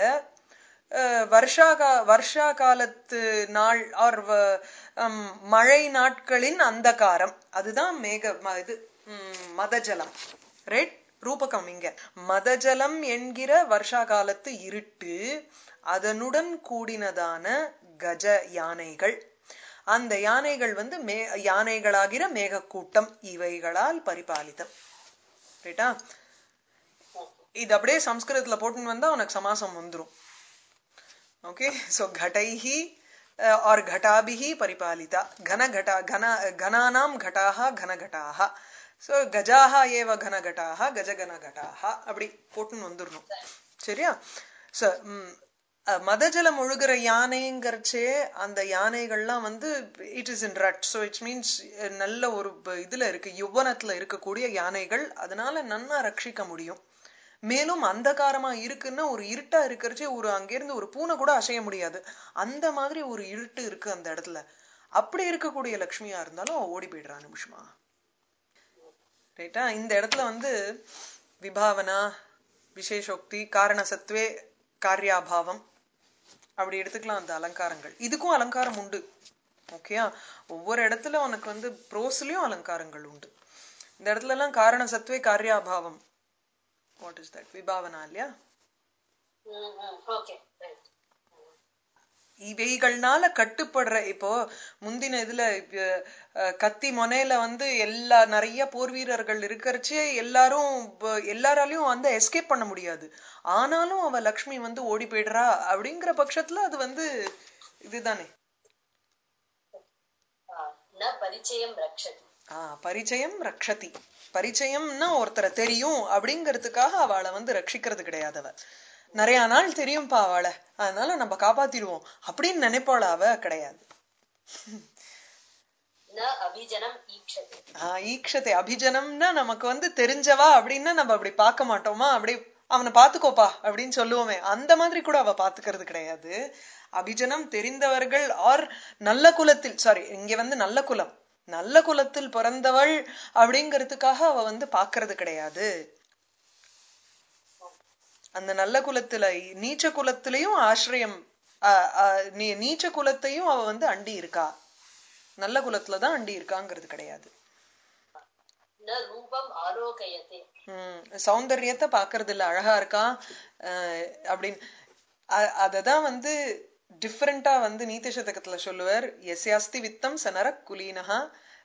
வருஷா காலத்து நாள் ஆர் மழை நாட்களின் அந்தகாரம் அதுதான் மேக இது மதஜலம் ரைட் ரூபகம் இங்க மதஜலம் என்கிற வருஷா காலத்து இருட்டு அதனுடன் கூடினதான கஜ யானைகள் அந்த யானைகள் வந்து யானைகளாகிற மேகக்கூட்டம் இவைகளால் பரிபாலிதம் ரைட்டா இது அப்படியே சம்ஸ்கிருதத்துல போட்டுன்னு வந்தா உனக்கு சமாசம் வந்துரும் ஓகே சோ घटैहि और घटाभिः परिपालिता घनानां घटाः घनघटाः சோ கஜாஹ ஏவ கனகட்டாஹ கஜகனகட்டாஹ அப்படி போட்டுன்னு வந்துடணும் சரியா சோ மதஜலம் ஒழுகிற யானைங்கிறச்சே அந்த யானைகள்லாம் வந்து it is in rut so it's means நல்ல ஒரு இதுல இருக்கு யுவனத்துல இருக்கக்கூடிய யானைகள் அதனால நன்னா ரட்சிக்க முடியும் மேலும் அந்தகாரமா இருக்குன்னா ஒரு இருட்டா இருக்கிறச்சே ஒரு அங்கிருந்து ஒரு பூனை கூட அசைய முடியாது அந்த மாதிரி ஒரு இருட்டு இருக்கு அந்த இடத்துல அப்படி இருக்கக்கூடிய லக்ஷ்மியா இருந்தாலும் ஓடி போயிடுறா நிமிஷமா ரைட்டா இந்த இடத்துல வந்து விபாவனா விசேஷோக்தி காரணசத்வே காரியாபாவம் அப்படி எடுத்துக்கலாம் அந்த அலங்காரங்கள் இதுக்கும் அலங்காரம் உண்டு ஓகேயா ஒவ்வொரு இடத்துல உனக்கு வந்து ப்ரோஸ்லயும் அலங்காரங்கள் உண்டு இந்த இடத்துல எல்லாம் காரணசத்வே காரியாபாவம் வாட் இஸ் தட் விபாவனா இல்லையா இவைகள்னால கட்டுப்படுற இப்போ முந்தின இதுல கத்தி மொனையில வந்து எல்லா நிறைய போர் வீரர்கள் இருக்கிறச்சே எல்லாராலையும் வந்து எஸ்கேப் பண்ண முடியாது ஆனாலும் அவ லக்ஷ்மி வந்து ஓடி போயிடுறா அப்படிங்கிற பட்சத்துல அது வந்து இதுதானே பரிச்சயம் ரக்ஷதி பரிச்சயம்னா ஒருத்தரை தெரியும் அப்படிங்கிறதுக்காக அவளை வந்து ரட்சிக்கிறது கிடையாது அவ நிறைய நாள் தெரியும்பா அவளை அதனால நம்ம காப்பாத்திடுவோம் அப்படின்னு நினைப்பாள அவ கிடையாது ஈக்ஷத்தை அபிஜனம்னா நமக்கு வந்து தெரிஞ்சவா அப்படின்னா நம்ம அப்படி பார்க்க மாட்டோமா அப்படி அவனை பாத்துக்கோப்பா அப்படின்னு சொல்லுவோமே அந்த மாதிரி கூட அவ பாத்துக்கிறது கிடையாது அபிஜனம் தெரிந்தவர்கள் ஆர் நல்ல குலத்தில் சாரி இங்க வந்து நல்ல குலத்தில் பிறந்தவள் அப்படிங்கிறதுக்காக அவ வந்து பாக்குறது கிடையாது அந்த நல்ல குலத்துல நீச்ச குலத்திலையும் ஆசிரியம் நீச்ச குலத்தையும் அவ வந்து அண்டி இருக்கா நல்ல குலத்துலதான் அண்டி இருக்காங்கிறது கிடையாது சௌந்தர்யத்தை பாக்குறது இல்ல அழகா இருக்கா அப்படின்னு அததான் வந்து டிஃபரெண்டா வந்து நீதி சதகத்துல சொல்லுவார் எஸ்யாஸ்தி வித்தம் சனர குலீனஹா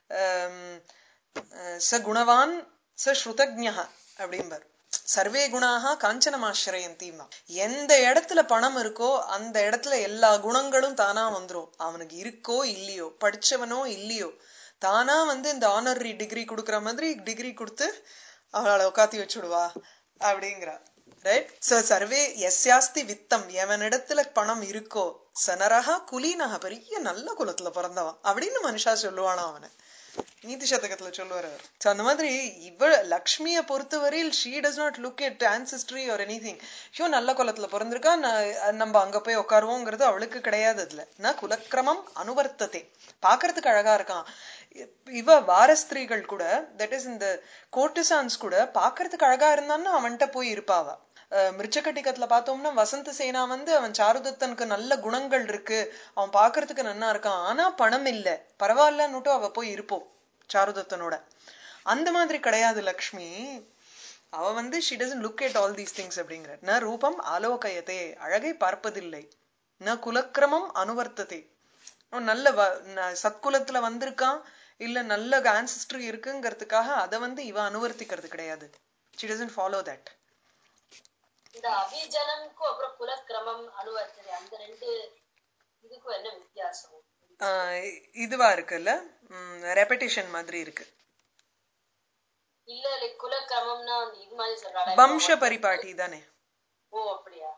ச குணவான் ச ஸ்ருதஜ்ஞா அப்படிம்பார் சர்வே குணாக காஞ்சனமாசிரயந்திமா எந்த இடத்துல பணம் இருக்கோ அந்த இடத்துல எல்லா குணங்களும் தானா வந்துரும் அவனுக்கு இருக்கோ இல்லையோ படிச்சவனோ இல்லையோ தானா வந்து இந்த ஆனரரி டிகிரி கொடுக்குற மாதிரி டிகிரி கொடுத்து அவளை உட்காத்தி வச்சுடுவா அப்படிங்கிறா ரைட் சோ சர்வே எஸ்யாஸ்தி வித்தம் எவனிடத்துல பணம் இருக்கோ சனரகா குலீனகா பெரிய நல்ல குலத்துல பிறந்தவன் அப்படின்னு மனுஷா சொல்லுவானா அவனை நீதி சதகத்துல சொல்லுவார் அவர் அந்த மாதிரி லக்ஷ்மிய பொறுத்தவரையில் she does not look at ancestry or anything so நல்ல குலத்துல பிறந்திருக்கா நம்ம அங்க போய் உட்காருவோங்கிறது அவளுக்கு கிடையாது அதுல நான் குலக்கிரமம் அனுவர்த்தத்தை பாக்குறதுக்கு அழகா இருக்கான் வாரஸ்திரீகள் கூட தட் இஸ் இந்த கோர்டிசான்ஸ் கூட பாக்குறதுக்கு அழகா இருந்தான்னு அவன்கிட்ட போய் இருப்பாவா மிருச்சகட்டிகத்துல பார்த்தோம்னா வசந்த சேனா வந்து அவன் சாருதத்தனுக்கு நல்ல குணங்கள் இருக்கு அவன் பாக்குறதுக்கு நன்னா இருக்கான் ஆனா பணம் இல்ல பரவாயில்லன்னுட்டும் அவ போய் இருப்போம் சாருதத்தனோட அந்த மாதிரி கிடையாது லக்ஷ்மி அவ வந்து she doesn't look at all these things அப்படிங்கிற ந ரூபம் ஆலோகயத்தே அழகை பார்ப்பதில்லை ந குலக்கிரமம் அனுவர்த்ததே நல்ல சத்குலத்துல வந்திருக்கான் இல்ல நல்ல ஆன்சிஸ்டரி இருக்குங்கிறதுக்காக அதை வந்து இவ அனுவர்த்திக்கிறது கிடையாது she doesn't follow that இந்த அபிஜனம்க்கு அப்புறம் குலக்கிரமம் அனுவர்த்தனை அந்த ரெண்டு இதுக்கும் என்ன வித்தியாசம் இதுவா இருக்குல்ல ரெபெடிஷன் மாதிரி இருக்கு இல்ல லைக் குலக்கிரமம்னா இது மாதிரி சொல்றாளா வம்ச பரிபாட்டி தானே. ஓ அப்படியா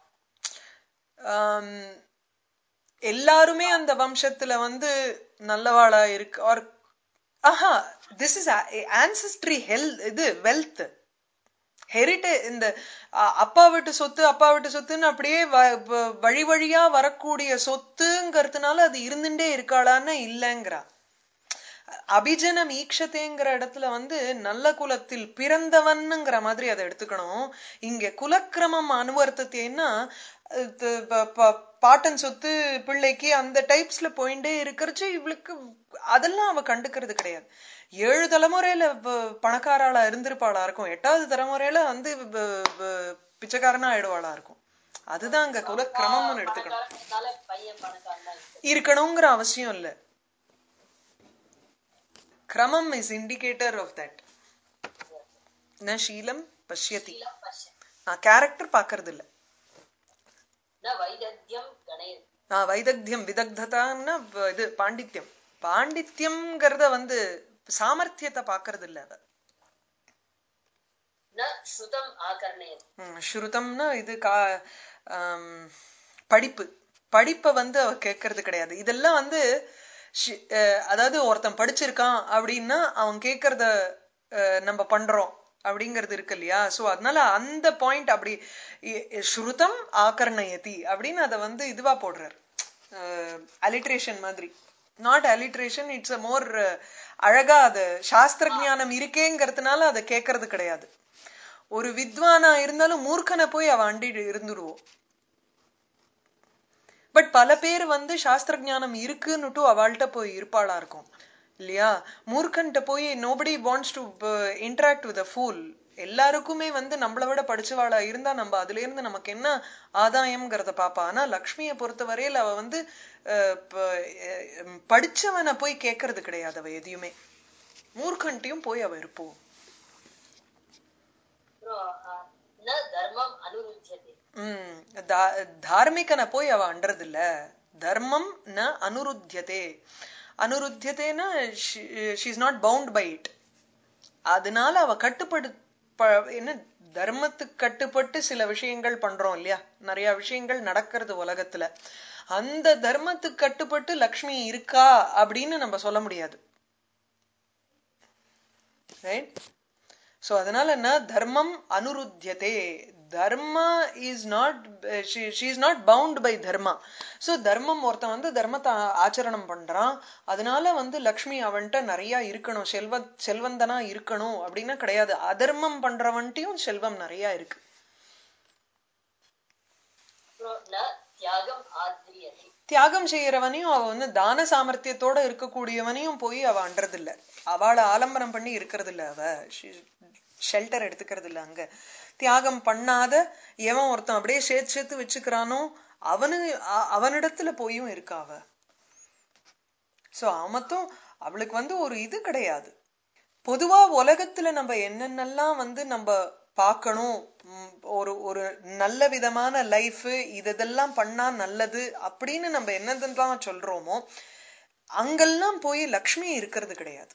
எல்லாருமே அந்த வம்சத்துல வந்து நல்லவாளா இருக்கு ஆர் ஆஹா திஸ் இஸ் ஆன்செஸ்ட்ரி ஹெல்த் இது வெல்த் ஹெரிட்டேஜ். இந்த அப்பா வீட்டு சொத்துன்னு அப்படியே வழி வழியா வரக்கூடிய சொத்துங்கிறதுனால அது இருந்துட்டே இருக்காளான்னு இல்லைங்கிறா. அபிஜனம் ஈக்ஷதேங்கிற இடத்துல வந்து நல்ல குலத்தில் பிறந்தவன்ங்கிற மாதிரி அதை எடுத்துக்கணும். இங்க குலக்கிரமம் அனுவர்த்தத்தைன்னா பாட்டன் சொத்து பிள்ளைக்கு அந்த டைப்ஸ்ல போயிட்டே இருக்கிறச்சு. இவளுக்கு அதெல்லாம் அவ கண்டுக்கிறது கிடையாது. 7 தலைமுறையில பணக்காராளா இருந்திருப்பாளா இருக்கும், 8வது தலைமுறையில வந்து பிச்சைக்காரனா ஆயிடுவாளா இருக்கும். அதுதான் அங்க குலக்கிரமம்னு எடுத்துக்கணும். இருக்கணுங்கிற அவசியம் இல்ல. கிரமம் இஸ் இண்டிகேட்டர் ஆஃப் தட். ந ஷீலம் பஷ்யதி. கேரக்டர் பாக்குறது இல்ல. வைதக்தியம் விதக்ததான்னா இது பாண்டித்யம். பாண்டித்யம்ங்கிறத வந்து சாமர்த்தியத்தை பாக்குறது இல்ல. அவ ஸ்ருதம்னா இது படிப்பு படிப்பை வந்து அவ கேட்கறது கிடையாது. இதெல்லாம் வந்து அதாவது ஒருத்தன் படிச்சிருக்கான் அப்படின்னா அவன் கேட்கறத நம்ம பண்றோம் அப்படிங்கிறது இருக்கு இல்லையா. சோ அதனால அந்த பாயிண்ட் அப்படி ஸ்ருதம் ஆகர்ணயதி அப்படின்னு அதை வந்து இதுவா போடுறார், அலிட்ரேஷன் மாதிரி. Not alliteration, it's a more அழகா அது சாஸ்திர ஞானம் இருக்கேங்கிறதுனால அதை கேட்கறது கிடையாது. ஒரு வித்வானா இருந்தாலும் மூர்க்கனை போய் அவ அண்டி இருந்துடுவோம். பட் பல பேர் வந்து சாஸ்திர ஞானம் இருக்குன்னுட்டு அவள்கிட்ட போய் இருப்பாளா இருக்கும் இல்லையா. மூர்க்கன்ட்ட போய் nobody wants to interact with a fool. எல்லாருக்குமே வந்து நம்மளை விட படிச்சவாளா இருந்தா நம்ம அதுல இருந்து நமக்கு என்ன ஆதாயம்ங்கிறத பாப்பா. ஆனா லக்ஷ்மியை பொறுத்த வரையில அவ வந்து படிச்சவனை போய் கேட்கறது கிடையாது. அவ எதையுமே மூர்க்கன்ட்டையும் போய் அவ இருப்போம். தார்மிகனை போய் அவ அண்டறது இல்ல. தர்மம் ந அனுருத்தியதே. அனுருத்தியதேனா she is not bound by it. அதனால அவ என்ன தர்மத்துக்கு கட்டுப்பட்டு சில விஷயங்கள் பண்றோம் இல்லையா. நிறைய விஷயங்கள் நடக்கிறது உலகத்துல. அந்த தர்மத்துக்கு கட்டுப்பட்டு லக்ஷ்மி இருக்கா அப்படின்னு நம்ம சொல்ல முடியாது. ரைட். சோ அதனால என்ன தர்மம் அனுருத்தியதே. Dharma is not, she is not bound by dharma. So தர்மம் ஒருத்தன் வந்து தர்மத்தை ஆச்சரணம் பண்றான், அதனால வந்து லக்ஷ்மி அவன்கிட்ட நிறைய இருக்கணும், செல்வந்தனா இருக்கணும் அப்படின்னா கிடையாது. அதர்மம் பண்றவன்ட்டையும் செல்வம் நிறைய இருக்கு. தியாகம் செய்யறவனையும் அவ வந்து தான சாமர்த்தியத்தோட இருக்கக்கூடியவனையும் போய் அவ அண்டறது இல்ல. அவளை ஆலம்பனம் பண்ணி இருக்கிறது இல்ல. அவ ஷெல்டர் எடுத்துக்கிறது இல்ல. அங்க தியாகம் பண்ணாத எவன் ஒருத்தன் அப்படியே சேர்த்து வச்சுக்கிறானோ அவனிடத்துல போயும் இருக்கா அவ. சோ அவமத்தும் அவளுக்கு வந்து ஒரு இது கிடையாது. பொதுவா உலகத்துல நம்ம என்னென்னலாம் வந்து நம்ம பார்க்கணும், ஒரு நல்ல விதமான லைஃப் இதெல்லாம் பண்ணா நல்லது அப்படின்னு நம்ம என்னதான் சொல்றோமோ அங்கெல்லாம் போய் லக்ஷ்மி இருக்கிறது கிடையாது.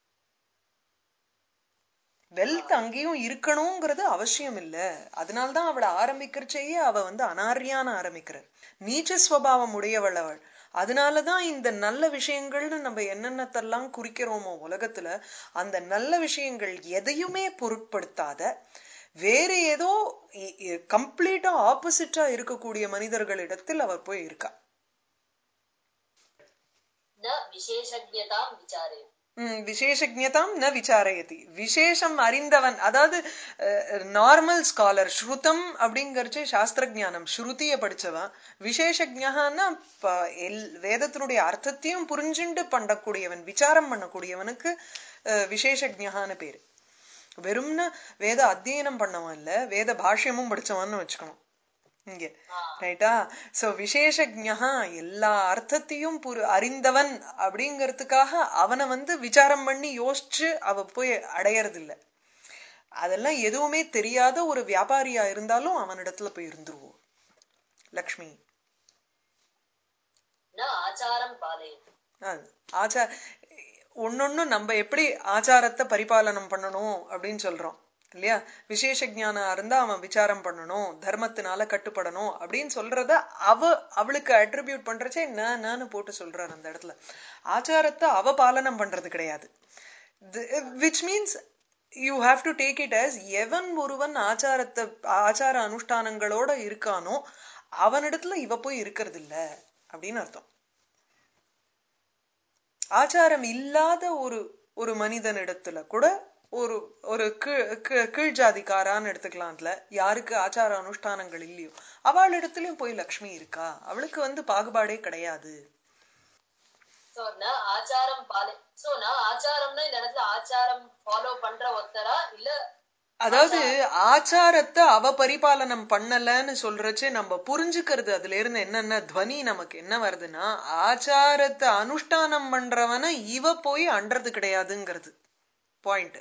வெல்த் அங்கேயும் இருக்கணுங்கிறது அவசியம் இல்ல. அதனால்தான் அவளை ஆரம்பிக்கிறச்சேயே அவ வந்து அனாரியான ஆரம்பிக்கிறார், நீச்ச ஸ்வபாவம் உடையவள் அவள். அதனாலதான் இந்த நல்ல விஷயங்கள்னு நம்ம என்னென்னத்தெல்லாம் குறிக்கிறோமோ உலகத்துல அந்த நல்ல விஷயங்கள் எதையுமே பொருட்படுத்தாத வேற ஏதோ கம்ப்ளீட்டா ஆப்போசிட்டா இருக்கக்கூடிய மனிதர்களிடத்தில் அவர் போய் இருக்கா. விசேஷஜ்ஞதாம் ந விசாரயதி. விசேஷம் அறிந்தவன், அதாவது நார்மல் ஸ்காலர். ஸ்ருதம் அப்படிங்கறச்சு சாஸ்திர ஞானம், ஸ்ருதிய படிச்சவன். விசேஷஜ்ஞான்னா வேதத்தினுடைய அர்த்தத்தையும் புரிஞ்சுண்டு பண்ணக்கூடியவன், விசாரம் பண்ணக்கூடியவனுக்கு விசேஷஜ்ஞான்னு பேரு. வெறும்னா வேத அத்தியனம் பண்ணவன் இல்ல, வேத பாஷ்யமும் படிச்சவன்னு வச்சுக்கணும் இங்க. ரைட்டா. சோ விசேஷஜ்ஞா எல்லா அர்த்தத்தையும் அறிந்தவன் அப்படிங்கறதுக்காக அவனை வந்து விசாரம் பண்ணி யோசிச்சு அவ போய் அடையறது இல்ல. அதெல்லாம் எதுவுமே தெரியாத ஒரு வியாபாரியா இருந்தாலும் அவனிடத்துல போய் இருந்துருவோம் லக்ஷ்மி. ஒன்னொன்னு நம்ம எப்படி ஆச்சாரத்தை பரிபாலனம் பண்ணணும் அப்படின்னு சொல்றோம் இல்லையா? விசேஷ ஞானம் இருந்தா அவன் விசாரம் பண்ணணும், தர்மத்தினால கட்டுப்படணும் அப்படின்னு சொல்றத அவளுக்கு அட்ரிபியூட் பண்றச்சே நான் போட்டு சொல்றாரு அந்த இடத்துல. ஆச்சாரத்தை அவ பாலனம் பண்றது கிடையாது. which means you have to take it as எவன் ஒருவன் ஆச்சார அனுஷ்டானங்களோட இருக்கானோ அவனிடத்துல இவ போய் இருக்கிறது இல்ல அப்படின்னு அர்த்தம். ஆச்சாரம் இல்லாத ஒரு மனிதனிடத்துல கூட ஒரு கீழ் ஜாதிக்காரான்னு எடுத்துக்கலாம். அதுல யாருக்கு ஆச்சார அனுஷ்டானங்கள் இல்லையோ அவளிடத்துலயும் போய் லக்ஷ்மி இருக்கா. அவளுக்கு பாகுபாடே கிடையாது. அதாவது ஆச்சாரத்தை அவ பரிபாலனம் பண்ணலன்னு சொல்றச்சு நம்ம புரிஞ்சுக்கிறது அதுல இருந்து என்னென்ன துவனி நமக்கு என்ன வருதுன்னா, ஆச்சாரத்தை அனுஷ்டானம் பண்றவன இவ போய் அண்டறது கிடையாதுங்கிறது பாயிண்ட்.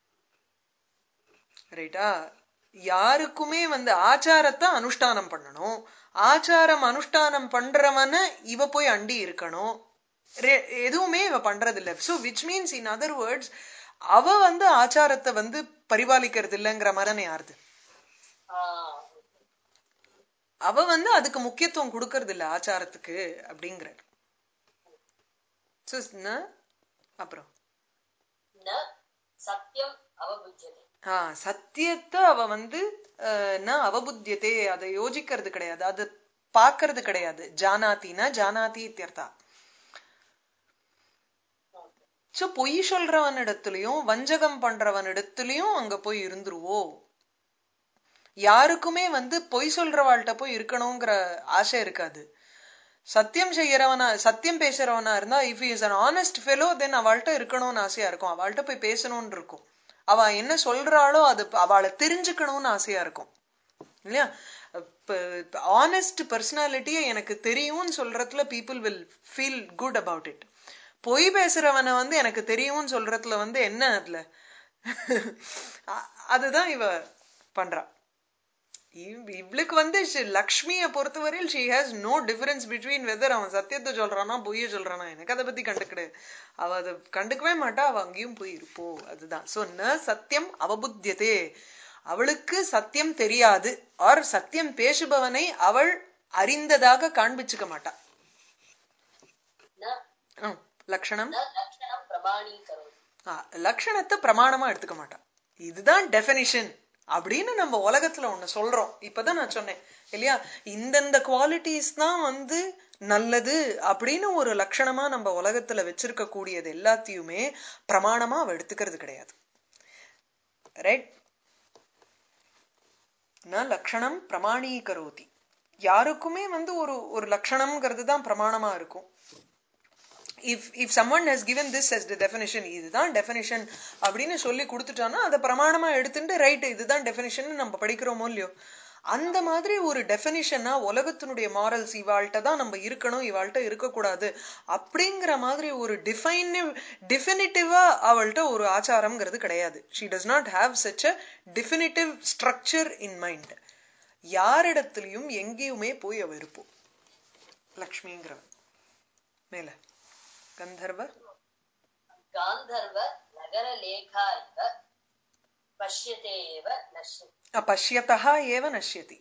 ரைட்டா? யாருக்குமே ஆச்சாரத்தை அனுஷ்டானம் பண்ணணும், ஆச்சாரம் அனுஷ்டானம் பண்றவன இவ போய் அண்டி இருக்கணும், எதுவுமே இவ பண்றது இல்ல. So which means in other words அவ ஆச்சாரத்தை பரிபாலிக்கிறது இல்லைங்கிற மாதிரி யாருது? அவ அதுக்கு முக்கியத்துவம் கொடுக்கறது இல்ல ஆச்சாரத்துக்கு அப்படிங்கிற. அப்புறம் சத்தியத்தை அவ அவபுத்தியதே, அதை யோசிக்கிறது கிடையாது, அது பாக்குறது கிடையாது. ஜானாத்தினா ஜானாதி இத்தியர்த்தா. சோ பொய் சொல்றவன் இடத்துலயும் வஞ்சகம் பண்றவன் இடத்துலயும் அங்க போய் இருந்துருவோ. யாருக்குமே பொய் சொல்றவாள்கிட்ட போய் இருக்கணுங்கிற ஆசை இருக்காது. சத்தியம் செய்யறவனா, சத்தியம் பேசுறவனா இருந்தா if is an honest fellow then அவள்கிட்ட இருக்கணும்னு ஆசையா இருக்கும், அவள்கிட்ட போய் பேசணும்னு இருக்கும், அவ என்ன சொல்றாளோ அது அவளை தெரிஞ்சுக்கணும்னு ஆசையா இருக்கும் இல்லையா? ஆனஸ்ட் பர்சனாலிட்டியை எனக்கு தெரியும்னு சொல்றதுல people will feel good about it. பொய் பேசுறவனை எனக்கு தெரியும்னு சொல்றதுல என்ன அதுல அதுதான் இவ பண்றா. இவளுக்கு லக்ஷ்மிய பொறுத்தவரையில் she has no difference between whether அவன் சத்தியத்தை சொல்றானா பொய்ய சொல்றானா. எனக்கு அதை பத்தி கண்டுக்கிடு, அவ அதை கண்டுக்கவே மாட்டா, அவ அங்கேயும் போய் இருப்போ. அதுதான். சோ சத்தியம் அவபுத்தியதே, அவளுக்கு சத்தியம் தெரியாது, ஆர் சத்தியம் பேசுபவனை அவள் அறிந்ததாக காண்பிச்சுக்க மாட்டா. லட்சணம் லட்சணத்தை பிரமாணமா எடுத்துக்க மாட்டான். இதுதான் டெபினிஷன் அப்படின்னு நம்ம உலகத்துல ஒண்ணு சொல்றோம். இப்பதான் நான் சொன்னேன் இல்லையா, இந்தந்த குவாலிட்டிஸ் தான் நல்லது அப்படின்னு ஒரு லட்சணமா நம்ம உலகத்துல வச்சிருக்க கூடியது எல்லாத்தையுமே பிரமாணமா அவ எடுத்துக்கிறது கிடையாது. ரைட்? லட்சணம் பிரமாணீகரோதி. யாருக்குமே ஒரு லட்சணம்ங்கிறது தான் பிரமாணமா இருக்கும். if someone has given this as the definition, இதுதான் டெபினிஷன் அப்படின்னு சொல்லி கொடுத்துட்டானா அதை பிரமாணமா எடுத்துட்டு ரைட் இதுதான் டெபினிஷன் நம்ம படிக்கிறோமோ இல்லையோ, அந்த மாதிரி ஒரு டெபினிஷனா உலகத்தினுடைய மாரல்ஸ் இவாள்கிட்ட தான் நம்ம இருக்கணும், இவாள்கிட்ட இருக்கக்கூடாது அப்படிங்கிற மாதிரி ஒரு டிஃபினிட்டிவா அவள்கிட்ட ஒரு ஆச்சாரம்ங்கிறது கிடையாது. she does not have such a definitive structure in mind. யாரிடத்திலையும் எங்கேயுமே போய் அவ இருப்போம் லக்ஷ்மிங்கிறவன். மேல கந்தர்வ நகர லேகா இவ பஷ்யதே ஏவ நஷ்யதி. பஷ்யதஹ ஏவ நஷ்யதி.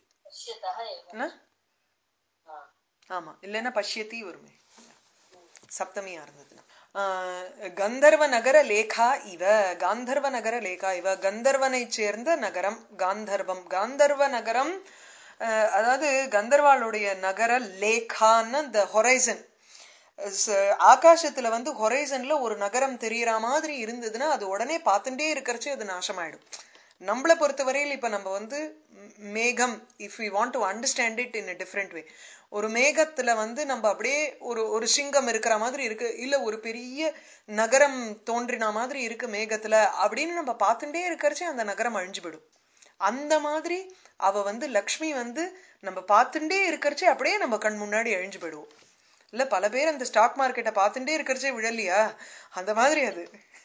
ஆமா, இல்லைன்னா பஷ்யதி வருமே, சப்தமியா இருந்ததுன்னா. கந்தர்வ நகர லேகா இவ, காந்தர்வ நகர லேகா இவ, கந்தர்வனை சேர்ந்த நகரம் காந்தர்வம். காந்தர்வ நகரம் அதாவது கந்தர்வாளுடைய நகர லேகான்னு இந்த ஹொரைசன், ஆகாசத்துல ஹொரைசன்ல ஒரு நகரம் தெரியற மாதிரி இருந்ததுன்னா அது உடனே பார்த்துட்டே இருக்கிறச்சு அது நாசமாயிடும். நம்மளை பொறுத்தவரையில் இப்ப நம்ம மேகம், if we want to understand it in a different way, ஒரு மேகத்துல நம்ம அப்படியே ஒரு சிங்கம் இருக்கிற மாதிரி இருக்கு, இல்ல ஒரு பெரிய நகரம் தோன்றின மாதிரி இருக்கு மேகத்துல அப்படின்னு நம்ம பார்த்துட்டே இருக்கிறச்சு அந்த நகரம் அழிஞ்சு போயிடும். அந்த மாதிரி அவ லக்ஷ்மி நம்ம பார்த்துட்டே இருக்கிறச்சு அப்படியே நம்ம கண் முன்னாடி அழிஞ்சு போயிடுவோம். இல்ல பல பேர் அந்த ஸ்டாக் மார்க்கெட்டை பார்த்துட்டே இருக்கிறச்சே விழலையா, அந்த மாதிரி அது.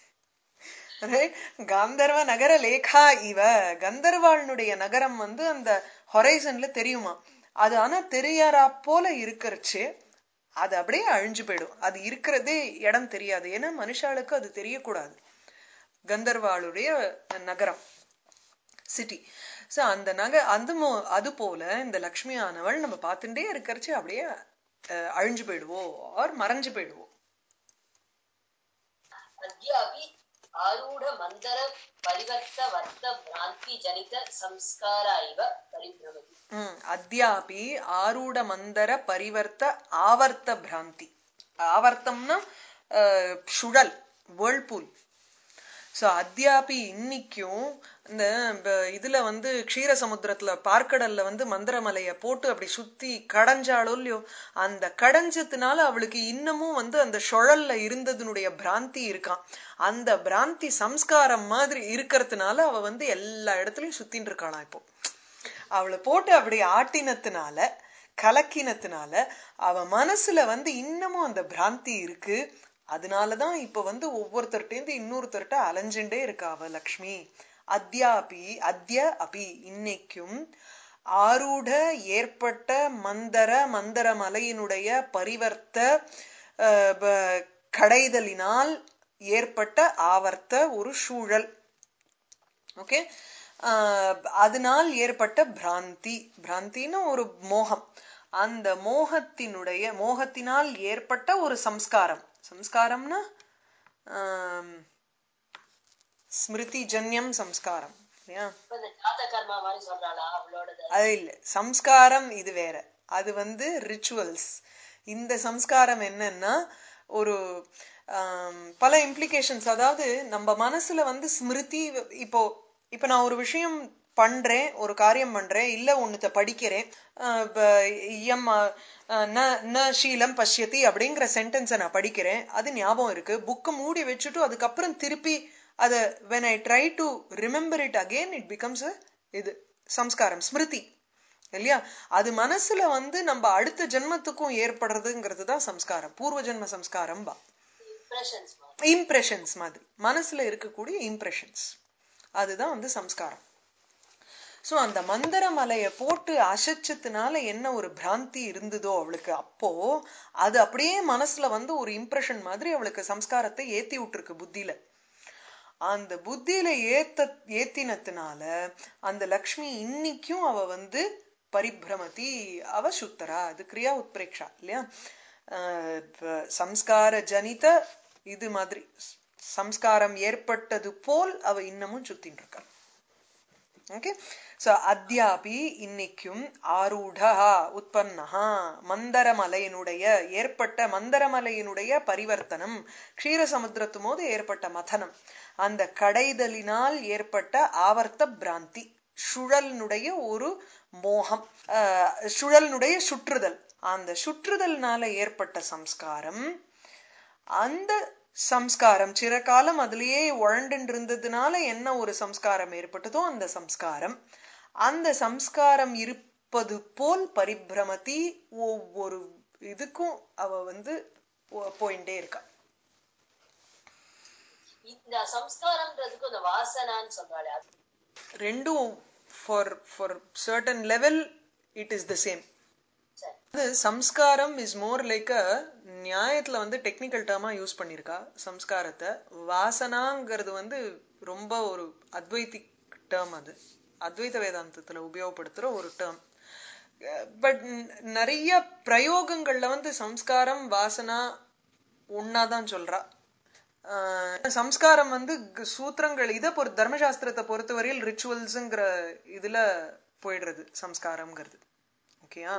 காந்தர்வ நகர லேகா இவ, கந்தர்வாளுடைய நகரம் அந்த ஹொரைசன்ல தெரியுமா, அது ஆனா தெரியறா போல இருக்கிறச்சு அது அப்படியே அழிஞ்சு போயிடும். அது இருக்கிறதே இடம் தெரியாது. ஏன்னா மனுஷாளுக்கு அது தெரியக்கூடாது. கந்தர்வாளுடைய நகரம், சிட்டி. சோ அந்த அது போல இந்த லக்ஷ்மி ஆனவள் நம்ம பார்த்துட்டே இருக்கிறச்சு அப்படியே அழிஞ்சு போயிடுவோம், ஆர் மறைஞ்சு போயிடுவோம். அத்யாபி ஆரூட மந்தர பரிவர்த்த வர்த்த பிராந்தி ஜனித சம்ஸ்காரா இவ பரிப்ரமதி. அத்யாபி ஆரூட மந்தர பரிவர்த்த ஆவர்த்த பிராந்தி. ஆவர்த்தம்னா சுழல், வேர்ல்பூல். சோ அத்யாபி இன்னைக்கும் இந்த இதுல வந்து க்ஷீர சமுத்திரத்துல பார்க்கடல்ல வந்து மந்திரமலைய போட்டு அப்படி சுத்தி கடைஞ்சாலோ இல்லையோ, அந்த கடைஞ்சதுனால அவளுக்கு இன்னமும் வந்து அந்த சுழல்ல இருந்ததுனுடைய பிராந்தி இருக்கான். அந்த பிராந்தி சம்ஸ்காரம் மாதிரி இருக்கிறதுனால அவ வந்து எல்லா இடத்துலயும் சுத்தின்னு இருக்காளாம். இப்போ அவளை போட்டு அப்படி ஆட்டினத்தினால, கலக்கினத்தினால அவ மனசுல வந்து இன்னமும் அந்த பிராந்தி இருக்கு. அதனாலதான் இப்ப வந்து ஒவ்வொருத்தர்ட்டேந்து இன்னொருத்தர்ட்ட அலைஞ்சுட்டே இருக்கா அவ லக்ஷ்மி. அத்யாபி அபி இன்னைக்கும் ஆரூட ஏற்பட்ட மந்தர மலையினுடைய பரிவர்த்த கடைதலினால் ஏற்பட்ட ஆவர்த்த ஒரு சூழல். ஓகே, அதனால் ஏற்பட்ட பிராந்தி, பிராந்தின்னு ஒரு மோகம், அந்த மோகத்தினால் ஏற்பட்ட ஒரு சம்ஸ்காரம். சம்ஸ்காரம்னா ஸ்மிருதி ஜன்யம் சம்ஸ்காரம். அது இல்ல, சம்ஸ்காரம் இது வேற, அது வந்து ரிச்சுவல்ஸ். இந்த சம்ஸ்காரம் என்னன்னா ஒரு பல இம்ப்ளிகேஷன்ஸ். அதாவது நம்ம மனசுல வந்து ஸ்மிருதி, இப்போ நான் ஒரு விஷயம் பண்றேன், ஒரு காரியம் பண்றேன், இல்ல ஒண்ணுத்த படிக்கிறேன், ஷீலம் பஷ்யதி அப்படிங்கிற சென்டென்ஸை நான் படிக்கிறேன், அது ஞாபகம் இருக்கு. புக்கை மூடி வச்சுட்டு அதுக்கப்புறம் திருப்பி அத when I try to remember it again, it becomes இது சம்ஸ்காரம், ஸ்மிருதி இல்லையா? அது மனசுல வந்து நம்ம அடுத்த ஜென்மத்துக்கும் ஏற்படுறதுங்கிறது தான் சம்ஸ்காரம், பூர்வ ஜென்ம சம்ஸ்காரம். இம்ப்ரெஷன்ஸ் மாதிரி மனசுல இருக்கக்கூடிய இம்ப்ரெஷன்ஸ், அதுதான் வந்து சம்ஸ்காரம். சோ அந்த மந்தர மலைய போட்டு அசைச்சதுனால என்ன ஒரு பிராந்தி இருந்ததோ அவளுக்கு, அப்போ அது அப்படியே மனசுல வந்து ஒரு இம்ப்ரெஷன் மாதிரி அவளுக்கு சம்ஸ்காரத்தை ஏத்தி விட்டுருக்கு புத்தியில. அந்த புத்தியில ஏத்தினத்தினால அந்த லக்ஷ்மி இன்னைக்கும் அவ வந்து பரிப்ரமதி, அவ சுத்தரா. அது கிரியா உத்பிரேக்ஷா இல்லையா? சம்ஸ்கார ஜனித இது மாதிரி சம்ஸ்காரம் ஏற்பட்டது போல் அவ இன்னமும் சுத்தின்னு இருக்கா. ஓகே, சோ அத்யாபி இன்னைக்கும் ஆரூடா உற்பன்னஹா மந்தரமலையினுடைய ஏற்பட்ட மந்தரமலையினுடைய பரிவர்த்தனம், க்ஷீரசமுத்திரத்து போது ஏற்பட்ட மதனம், அந்த கடைதலினால் ஏற்பட்ட ஆவர்த்த பிராந்தி, சுழலினுடைய ஒரு மோகம், சுழலினுடைய சுற்றுதல், அந்த சுற்றுதல்னால ஏற்பட்ட சம்ஸ்காரம். அந்த சம்ஸ்காரம் சிறகாலம் அதுலயே உழண்டு இருந்ததுனால என்ன ஒரு சம்ஸ்காரம் ஏற்பட்டதோ அந்த சம்ஸ்காரம், அந்த சம்ஸ்காரம் இருப்பது போல் பரிப்ரமதி, ஒவ்வொரு இதுக்கும் அவ வந்து போயிட்டே இருக்கா. இந்த சம்ஸ்காரம்ன்றதுக்கு அந்த வாசனான்னு சொல்றாளே, ரெண்டும் for certain level it is the same. Samskaram is more like a, நியாயத்துல வந்து டெக்னிக்கல் டேர்மா யூஸ் பண்ணிருக்கா சம்ஸ்காரத்தை. வாசனாங்கிறது வந்து ரொம்ப ஒரு அத்வைத்திக் டேர்ம், அது அத்வைத வேதாந்தத்துல உபயோகப்படுத்துற ஒரு டேர்ம். பட் நிறைய பிரயோகங்கள்ல வந்து சம்ஸ்காரம் வாசனா ஒன்னாதான் சொல்றா. சம்ஸ்காரம் வந்து சூத்திரங்கள் இதை தர்மசாஸ்திரத்தை பொறுத்தவரையில் ரிச்சுவல்ஸ்ங்கிற இதுல போயிடுறது சம்ஸ்காரம்ங்கிறது. ஓகேயா?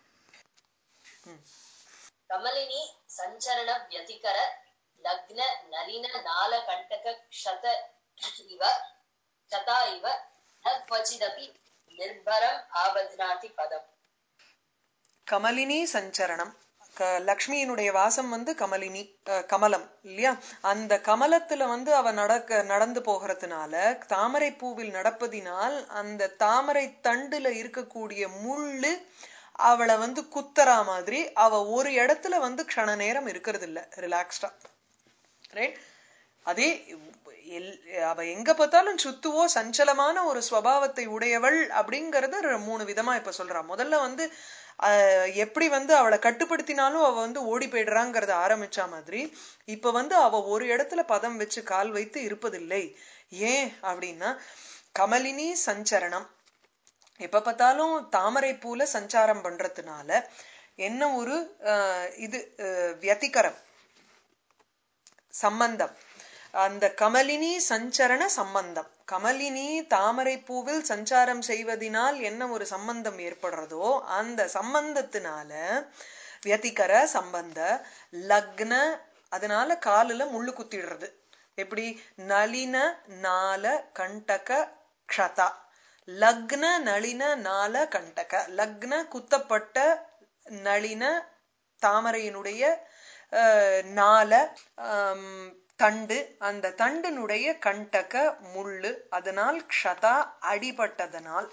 கமலினி சஞ்சரண வியதிகர லக்ன நளின நால கண்டக க்ஷத இவ சதா இவ ந க்வசிதபி நிர்பரம் ஆபத்னாதி பதம். கமலினி சஞ்சரணம், லக்ஷ்மியினுடைய வாசம் வந்து கமலினி, கமலம் இல்லையா? அந்த கமலத்துல வந்து அவ நடந்து போகிறதுனால, தாமரை பூவில் நடப்பதினால் அந்த தாமரை தண்டுல இருக்கக்கூடிய முள்ளு அவளை வந்து குத்தரா மாதிரி அவ ஒரு இடத்துல வந்து க்ஷண நேரம் இருக்கிறது இல்ல, ரிலாக்ஸ்டா. ரைட்? அதே அவ எங்க பார்த்தாலும் சுத்துவோ சஞ்சலமான ஒரு ஸ்வபாவத்தை உடையவள் அப்படிங்கறத 3 விதமா இப்ப சொல்றா. முதல்ல வந்து எப்படி வந்து அவளை கட்டுப்படுத்தினாலும் அவ வந்து ஓடி போயிடுறாங்கிறத ஆரம்பிச்ச மாதிரி இப்ப வந்து அவ ஒரு இடத்துல பதம் வச்சு கால் வைத்து இருப்பதில்லை. ஏன் அப்படின்னா கமலினி சஞ்சரணம், எப்ப பார்த்தாலும் தாமரை பூல சஞ்சாரம் பண்றதுனால என்ன ஒரு இது வியதிகரம் சம்பந்தம், அந்த கமலினி சஞ்சரண சம்பந்தம், கமலினி தாமரை பூவில் சஞ்சாரம் செய்வதனால் என்ன ஒரு சம்பந்தம் ஏற்படுறதோ அந்த சம்பந்தத்தினால வியதிகர சம்பந்த லக்ன, அதனால காலில முள்ளு குத்திடுறது. எப்படி நளின நால கண்டக க்ஷதா, லக்ன நளின நால கண்டக, லக்ன குத்தப்பட்ட நளின தாமரையினுடைய நால தண்டு, அந்த தண்டினுடைய கண்டக முள்ளு, அதனால் க்ஷதா அடிபட்டதனால்,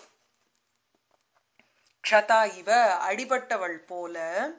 க்ஷதா இவ அடிபட்டவள் போல,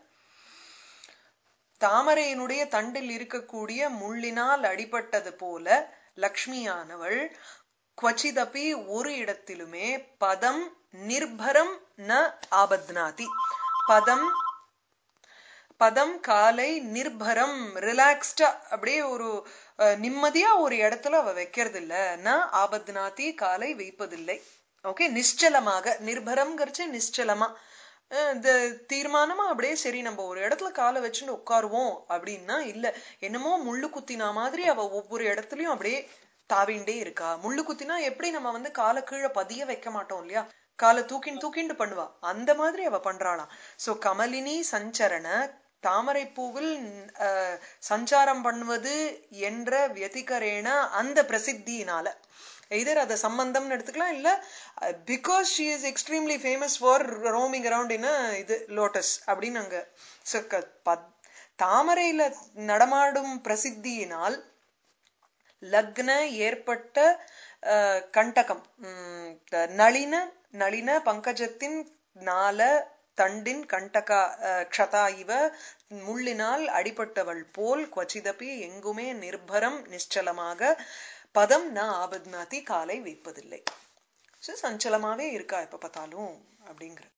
தாமரையினுடைய தண்டில் இருக்கக்கூடிய முள்ளினால் அடிபட்டது போல லக்ஷ்மியானவள் குவச்சிதபி ஒரு இடத்திலுமே பதம் நிர்பரம் ந ஆபத்னாதி, பதம் பதம் காலை நிர்பரம் ரிலாக்ஸ்டா அப்படியே ஒரு நிம்மதியா ஒரு இடத்துல அவ வைக்கிறது இல்ல, ந ஆபத்னாதி காலை வைப்பதில்லை. ஓகே, நிశ్చலமாக, நிர்பரம் கரிச்சு நிశ్చலமா இந்த தீர்மானமா அப்படியே சரி நம்ம ஒரு இடத்துல காலை வச்சுட்டு உட்காருவோம் அப்படின்னா இல்ல, என்னமோ முள்ளு குத்தினா மாதிரி அவ ஒவ்வொரு இடத்துலயும் அப்படியே தாவிண்டே இருக்கா. முள்ளு குத்தினா எப்படி நம்ம வந்து காலை கீழே பதிய வைக்க மாட்டோம் இல்லையா, காலை தூக்கிண்டு பண்ணுவா, அந்த மாதிரி அவ பண்றாளாம். சோ கமலினி சஞ்சரண, தாமரை பூவில் சஞ்சாரம் பண்ணுவது என்ற வியதிகரேன அந்த பிரசித்தியினால, எய்தர் அத சம்பந்தம்னு எடுத்துக்கலாம், இல்ல because she is extremely famous for roaming around in இது லோட்டஸ் அப்படின்னு அங்க தாமரையில நடமாடும் பிரசித்தியினால் லக்ன ஏற்பட்ட கண்டகம் நளின, நளின பங்கஜத்தின் நால தண்டின் கண்டகா க்ஷதா இவ முள்ளினால் அடிபட்டவள் போல் குவச்சிதபி எங்குமே நிர்பரம் நிశ్చலமாக பதம் ந ஆபத்னாதி காலை வைப்பதில்லை, சஞ்சலமாவே இருக்கா எப்ப பார்த்தாலும் அப்படிங்கிற